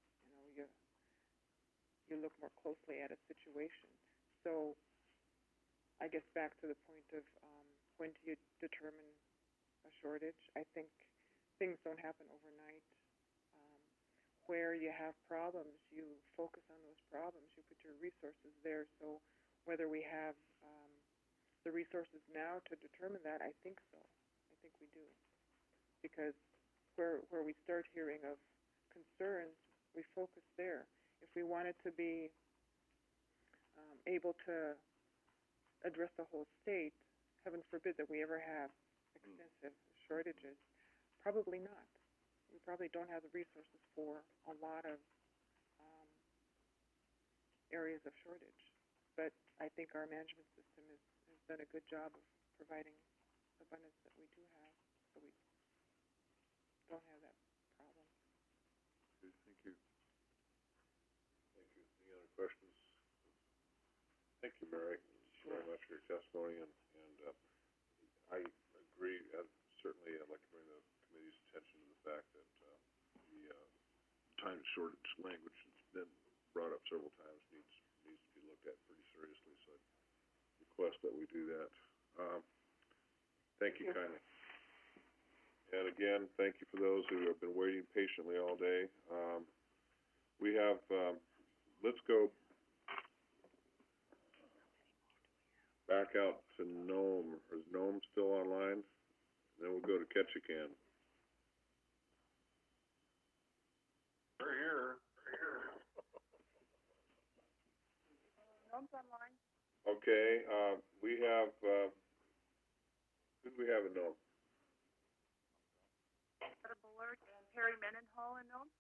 you look more closely at a situation. So I guess back to the point of when do you determine a shortage? I think things don't happen overnight. Where you have problems, you focus on those problems, you put your resources there. So whether we have the resources now to determine that, I think so. I think we do. Because where we start hearing of concerns, we focus there. If we wanted to be able to address the whole state, heaven forbid that we ever have extensive shortages, probably not. We probably don't have the resources for a lot of areas of shortage. But I think our management system has done a good job of providing abundance that we do have, so we don't have that problem. Okay, thank you. Thank you. Any other questions? Thank you, Mary, very much for your testimony, and I agree. Certainly, I'd like to bring the committee's attention to the fact that the time shortage language that's been brought up several times needs to be looked at pretty seriously. So I request that we do that. Thank Thank you kindly. And again, thank you for those who have been waiting patiently all day. We have, let's go back out to Nome. Is Nome still online? Then we'll go to Ketchikan. We're here. Nome's online. Okay, we have, who do we have in Nome? Loretta Bullard and Perry Mendenhall in Nome.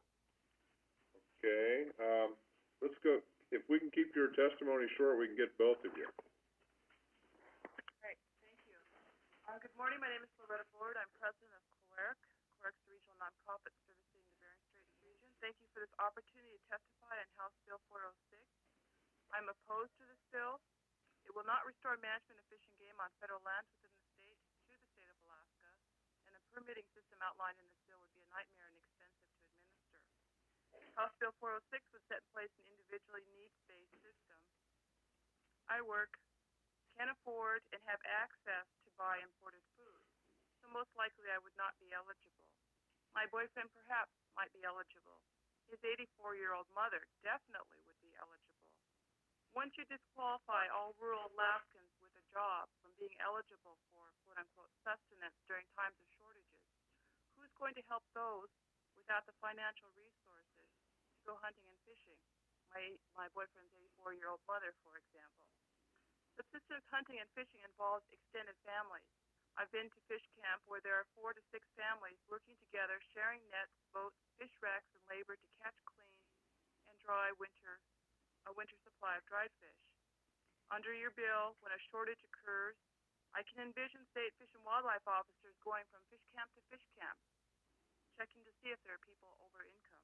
Okay, let's go, if we can keep your testimony short, we can get both of you. Great, thank you. Good morning, my name is Loretta Bullard. I'm president of COERC. COERC's a regional nonprofit servicing the Bering Straits region. Thank you for this opportunity to testify on House Bill 406. I'm opposed to this bill. It will not restore management of fish and game on federal lands within the state to the state of Alaska, and the permitting system outlined in this bill would be a nightmare and expensive to administer. House Bill 406 would set in place an individually needs-based system. I can afford and have access to buy imported food, so most likely I would not be eligible. My boyfriend perhaps might be eligible. His 84-year-old mother definitely would be eligible. Once you disqualify all rural Alaskans with a job from being eligible for quote-unquote sustenance during times of shortages, who's going to help those without the financial resources to go hunting and fishing? My boyfriend's 84-year-old mother, for example. Subsistence hunting and fishing involves extended families. I've been to fish camp where there are 4 to 6 families working together, sharing nets, boats, fish racks, and labor to catch, clean, and dry a winter supply of dried fish. Under your bill, when a shortage occurs, I can envision state fish and wildlife officers going from fish camp to fish camp, checking to see if there are people over income.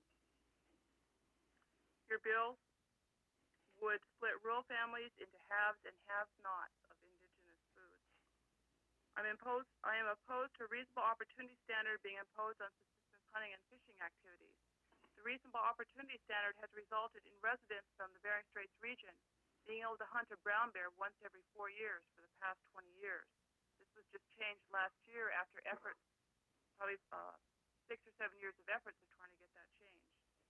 Your bill would split rural families into haves and have-nots of indigenous foods. I am opposed to a reasonable opportunity standard being imposed on subsistence hunting and fishing activities. The reasonable opportunity standard has resulted in residents from the Bering Straits region being able to hunt a brown bear once every 4 years for the past 20 years. This was just changed last year after efforts, probably 6 or 7 years of efforts of trying to get that changed.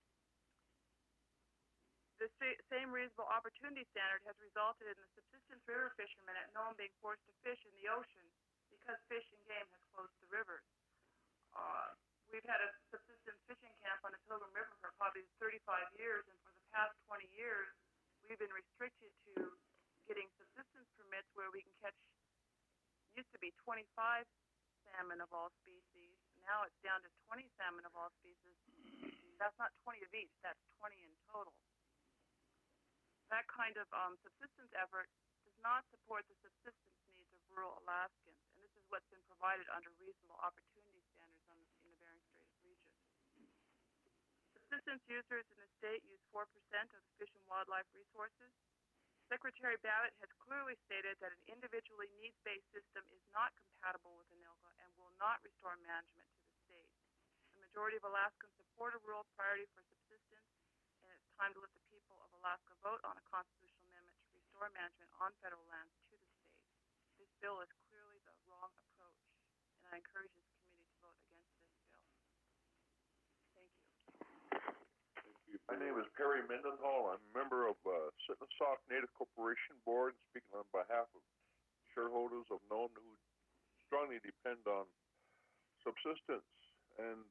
The same reasonable opportunity standard has resulted in the subsistence river fishermen at Nome being forced to fish in the ocean because fish and game has closed the rivers. We've had a subsistence fishing camp on the Pilgrim River for probably 35 years, and for the past 20 years, we've been restricted to getting subsistence permits where we can catch, used to be 25 salmon of all species, now it's down to 20 salmon of all species. That's not 20 of each, that's 20 in total. That kind of subsistence effort does not support the subsistence needs of rural Alaskans, and this is what's been provided under reasonable opportunity standards in the Bering Straits region. Subsistence users in the state use 4% of the fish and wildlife resources. Secretary Babbitt has clearly stated that an individually needs-based system is not compatible with ANILCA and will not restore management to the state. The majority of Alaskans support a rural priority for subsistence, and it's time to let the people of Alaska vote on a constitutional amendment to restore management on federal lands to the state. This bill is clearly the wrong approach, and I encourage this committee to vote against this bill. Thank you. My name is Perry Mendenhall. I'm a member of Sitnasauk Native Corporation Board, speaking on behalf of shareholders of Nome who strongly depend on subsistence. And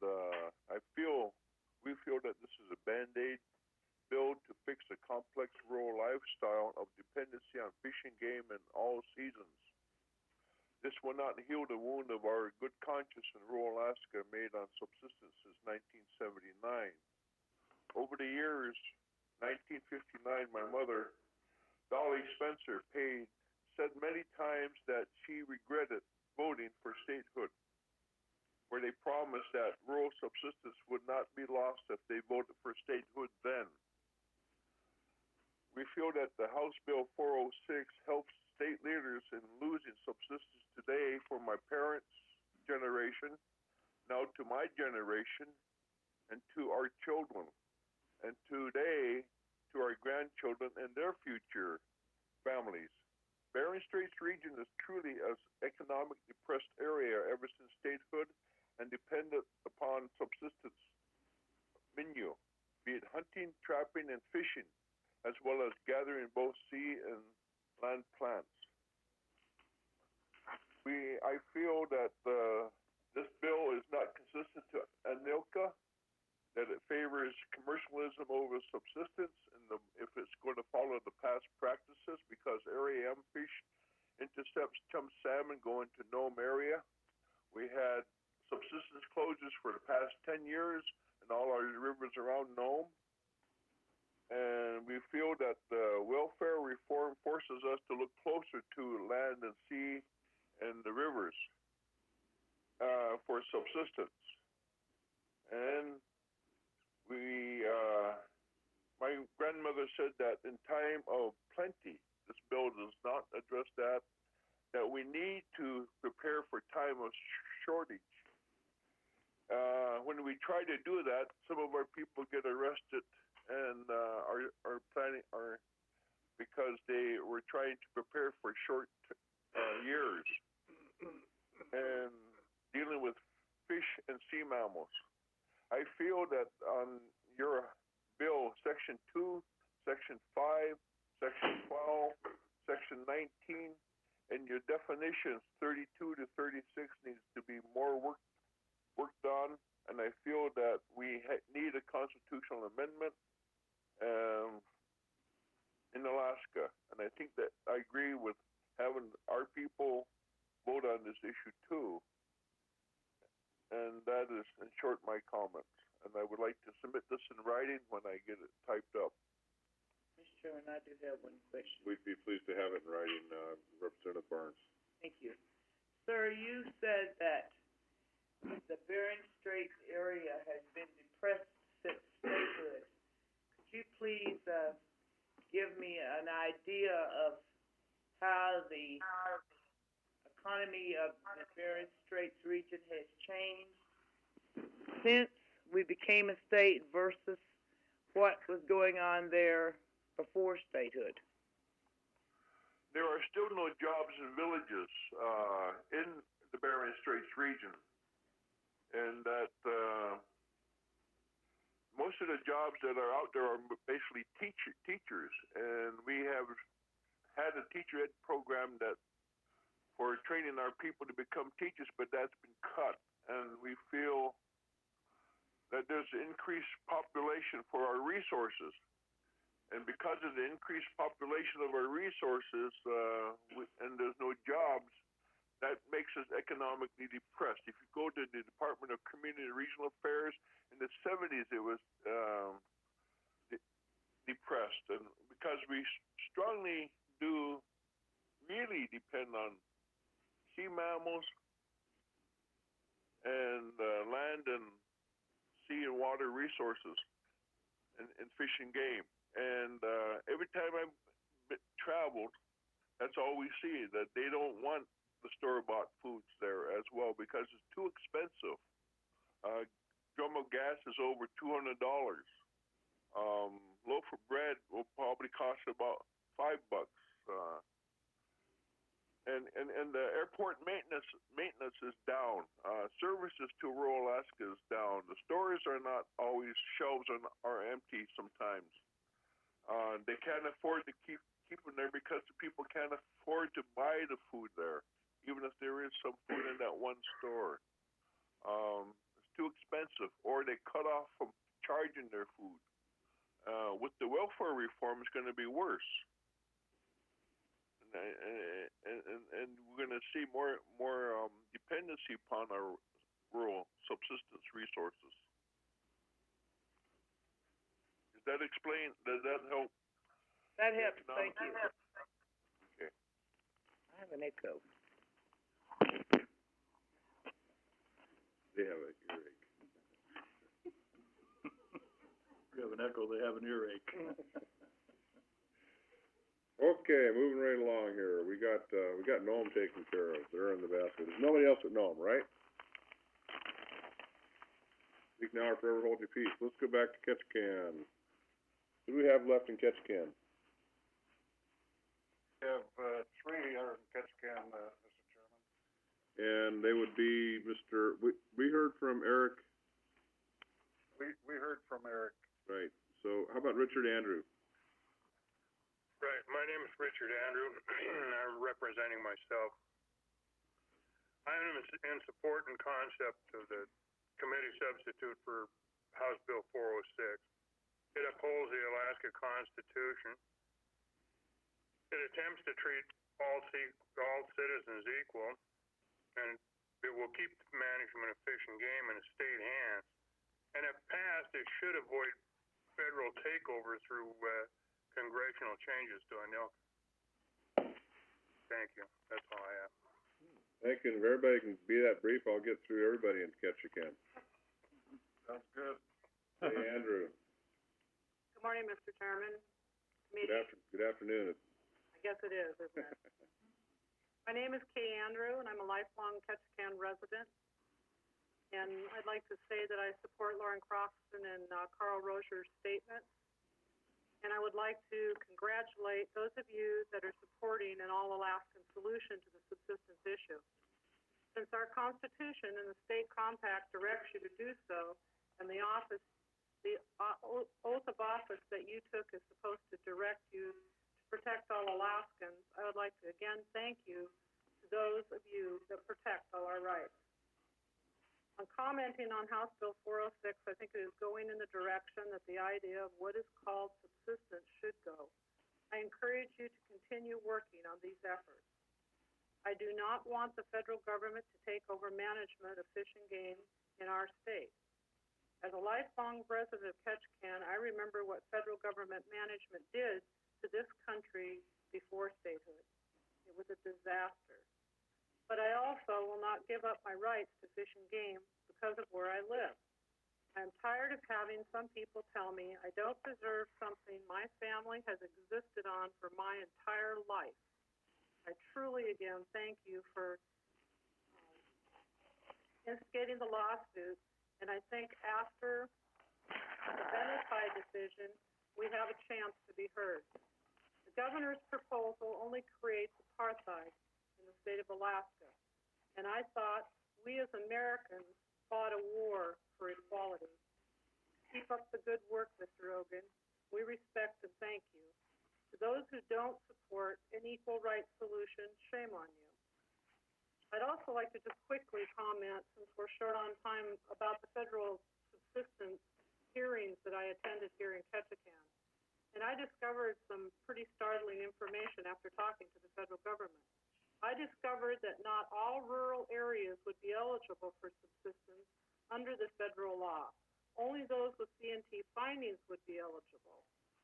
we feel that this is a Band-Aid bill to fix a complex rural lifestyle of dependency on fishing game in all seasons. This will not heal the wound of our good conscience in rural Alaska made on subsistence since 1979. Over the years, 1959, my mother, Dolly Spencer, said many times that she regretted voting for statehood, where they promised that rural subsistence would not be lost if they voted for statehood then. We feel that the House Bill 406 helps state leaders in losing subsistence today for my parents' generation, now to my generation, and to our children, and today to our grandchildren and their future families. Bering Straits region is truly as economic economic depressed area ever since statehood and dependent upon subsistence menu, be it hunting, trapping, and fishing, as well as gathering both sea and land plants. I feel that this bill is not consistent to ANILCA, that it favors commercialism over subsistence, and if it's going to follow the past practices, because Area M fish intercepts chum salmon going to Nome area. We had subsistence closures for the past 10 years in all our rivers around Nome. And we feel that the welfare reform forces us to look closer to land and sea and the rivers for subsistence. And my grandmother said that in time of plenty, this bill does not address that we need to prepare for time of shortage. When we try to do that, some of our people get arrested and are because they were trying to prepare for short years and dealing with fish and sea mammals. I feel that on your bill, Section 2, Section 5, Section 12, Section 19, and your definitions 32 to 36 needs to be more worked on, and I feel that we need a constitutional amendment in Alaska, and I think that I agree with having our people vote on this issue too. And that is, in short, my comments. And I would like to submit this in writing when I get it typed up. Mr. Chairman, I do have one question. We'd be pleased to have it in writing, Representative Barnes. Thank you. Sir, you said that the Bering Straits area has been depressed since statehood. Could you please give me an idea of how the economy of the Bering Straits region has changed since we became a state versus what was going on there before statehood? There are still no jobs in villages in the Bering Straits region, and that most of the jobs that are out there are basically teachers, and we have had a teacher ed program that for training our people to become teachers, but that's been cut, and we feel that there's an increased population for our resources. And because of the increased population of our resources, and there's no jobs, that makes us economically depressed. If you go to the Department of Community and Regional Affairs, in the 70s it was depressed. And because we strongly do really depend on sea mammals and land and sea and water resources and fish and game. And every time I've traveled, that's all we see, that they don't want the store-bought foods there as well because it's too expensive. Drum of gas is over $200. Loaf of bread will probably cost about $5. And the airport maintenance is down. Services to rural Alaska is down. The stores are not always, shelves are empty sometimes. They can't afford to keep them there because the people can't afford to buy the food there, even if there is some food in that one store. It's too expensive, or they cut off from charging their food. With the welfare reform, it's going to be worse. And we're going to see more dependency upon our rural subsistence resources. Does that explain? Does that help? That helps. Thank you. Okay. I have an echo. They have an earache. We have an echo, they have an earache. Okay, moving right along here. We got Nome taken care of. They're in the basket. There's nobody else at Nome, right? Speak now or forever hold your peace. Let's go back to Ketchikan. Who do we have left in Ketchikan? We have three here in Ketchikan, Mr. Chairman. and they would be we heard from Eric, We heard from Eric. right, so how about Richard Andrew? Right, my name is Richard Andrew, and I'm representing myself. I am in support and concept of the committee substitute for House Bill 406. It upholds the Alaska Constitution. It attempts to treat all citizens equal, and it will keep the management of fish and game in state hands. And if passed, it should avoid federal takeover through congressional changes to ANILCA. Thank you. That's all I have. Thank you, and if everybody can be that brief, I'll get through everybody in Ketchikan. Sounds good. Hey, Andrew. Good morning, Mr. Chairman. Good afternoon. I guess it is, isn't it? My name is Kay Andrew, and I'm a lifelong Ketchikan resident. And I'd like to say that I support Lauren Croxton and Carl Rozier's statement. And I would like to congratulate those of you that are supporting an all-Alaskan solution to the subsistence issue. Since our Constitution and the state compact directs you to do so, and the oath of office that you took is supposed to direct you to protect all Alaskans, I would like to again thank you to those of you that protect all our rights. On commenting on House Bill 406, I think it is going in the direction that the idea of what is called subsistence should go. I encourage you to continue working on these efforts. I do not want the federal government to take over management of fish and game in our state. As a lifelong resident of Ketchikan, I remember what federal government management did to this country before statehood. It was a disaster. But I also will not give up my rights to fish and game because of where I live. I'm tired of having some people tell me I don't deserve something my family has existed on for my entire life. I truly, again, thank you for instigating the lawsuit, and I think after the Bennett's decision, we have a chance to be heard. The governor's proposal only creates apartheid in the state of Alaska, and I thought we as Americans fought a war for equality. Keep up the good work, Mr. Ogan. We respect and thank you. To those who don't support an equal rights solution, shame on you. I'd also like to just quickly comment, since we're short on time, about the federal subsistence hearings that I attended here in Ketchikan. And I discovered some pretty startling information after talking to the federal government. I discovered that not all rural areas would be eligible for subsistence under the federal law. Only those with CNT findings would be eligible.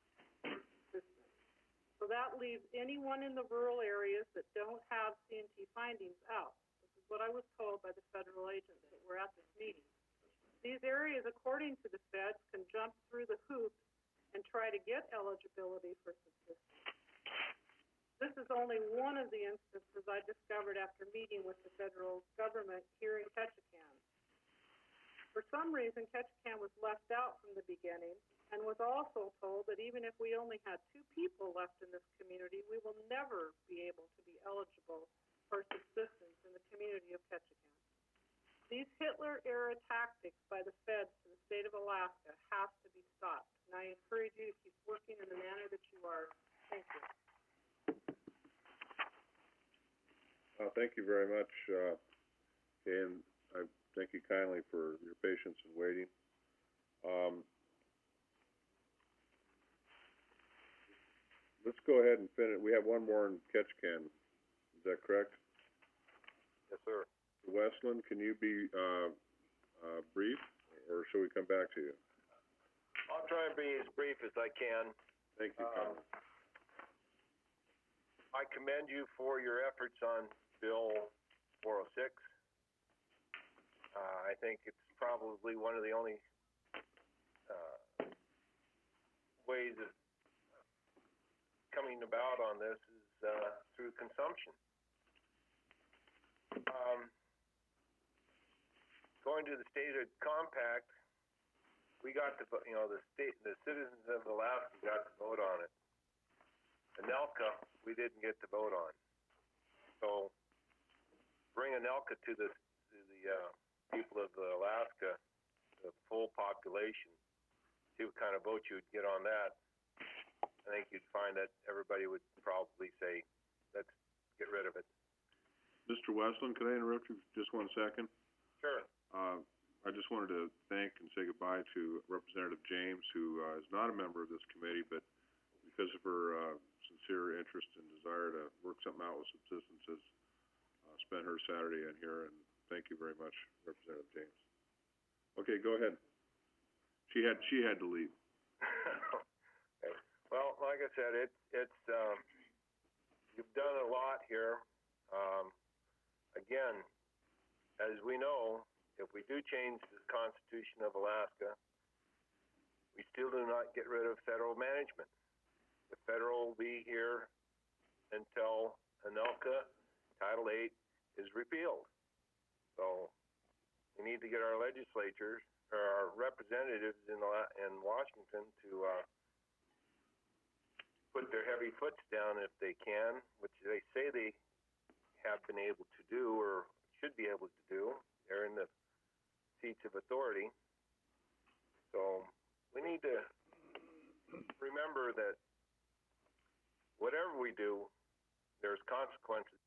So that leaves anyone in the rural areas that don't have CNT findings out. This is what I was told by the federal agents that were at this meeting. These areas, according to the feds, can jump through the hoops and try to get eligibility for subsistence. This is only one of the instances I discovered after meeting with the federal government here in Ketchikan. For some reason, Ketchikan was left out from the beginning, and was also told that even if we only had 2 people left in this community, we will never be able to be eligible for subsistence in the community of Ketchikan. These Hitler-era tactics by the feds to the state of Alaska have to be stopped, and I encourage you to keep working in the manner that you are. Thank you. Thank you very much, and I thank you kindly for your patience in waiting. Let's go ahead and finish. We have one more in Ketchikan. Is that correct? Yes, sir. Westland, can you be brief, or shall we come back to you? I'll try and be as brief as I can. Thank you, Colin. I commend you for your efforts on Bill 406. I think it's probably one of the only ways of coming about on this is through consumption. Going to the state of compact, we got to, the citizens of Alaska got to vote on it. ANILCA, we didn't get to vote on. So, bring Anelka to the people of Alaska, the full population, see what kind of vote you would get on that, I think you'd find that everybody would probably say, let's get rid of it. Mr. Westland, could I interrupt you for just 1 second? Sure. I just wanted to thank and say goodbye to Representative James, who is not a member of this committee, but because of her sincere interest and desire to work something out with subsistence, has spent her Saturday in here, and thank you very much, Representative James. Okay, go ahead. She had to leave. Okay. Well, like I said, it's you've done a lot here. Again, as we know, if we do change the Constitution of Alaska, we still do not get rid of federal management. The federal will be here until Anelka Title VIII is repealed. So we need to get our legislatures or our representatives in Washington to put their heavy foots down if they can, which they say they have been able to do or should be able to do. They're in the seats of authority. So we need to remember that whatever we do, there's consequences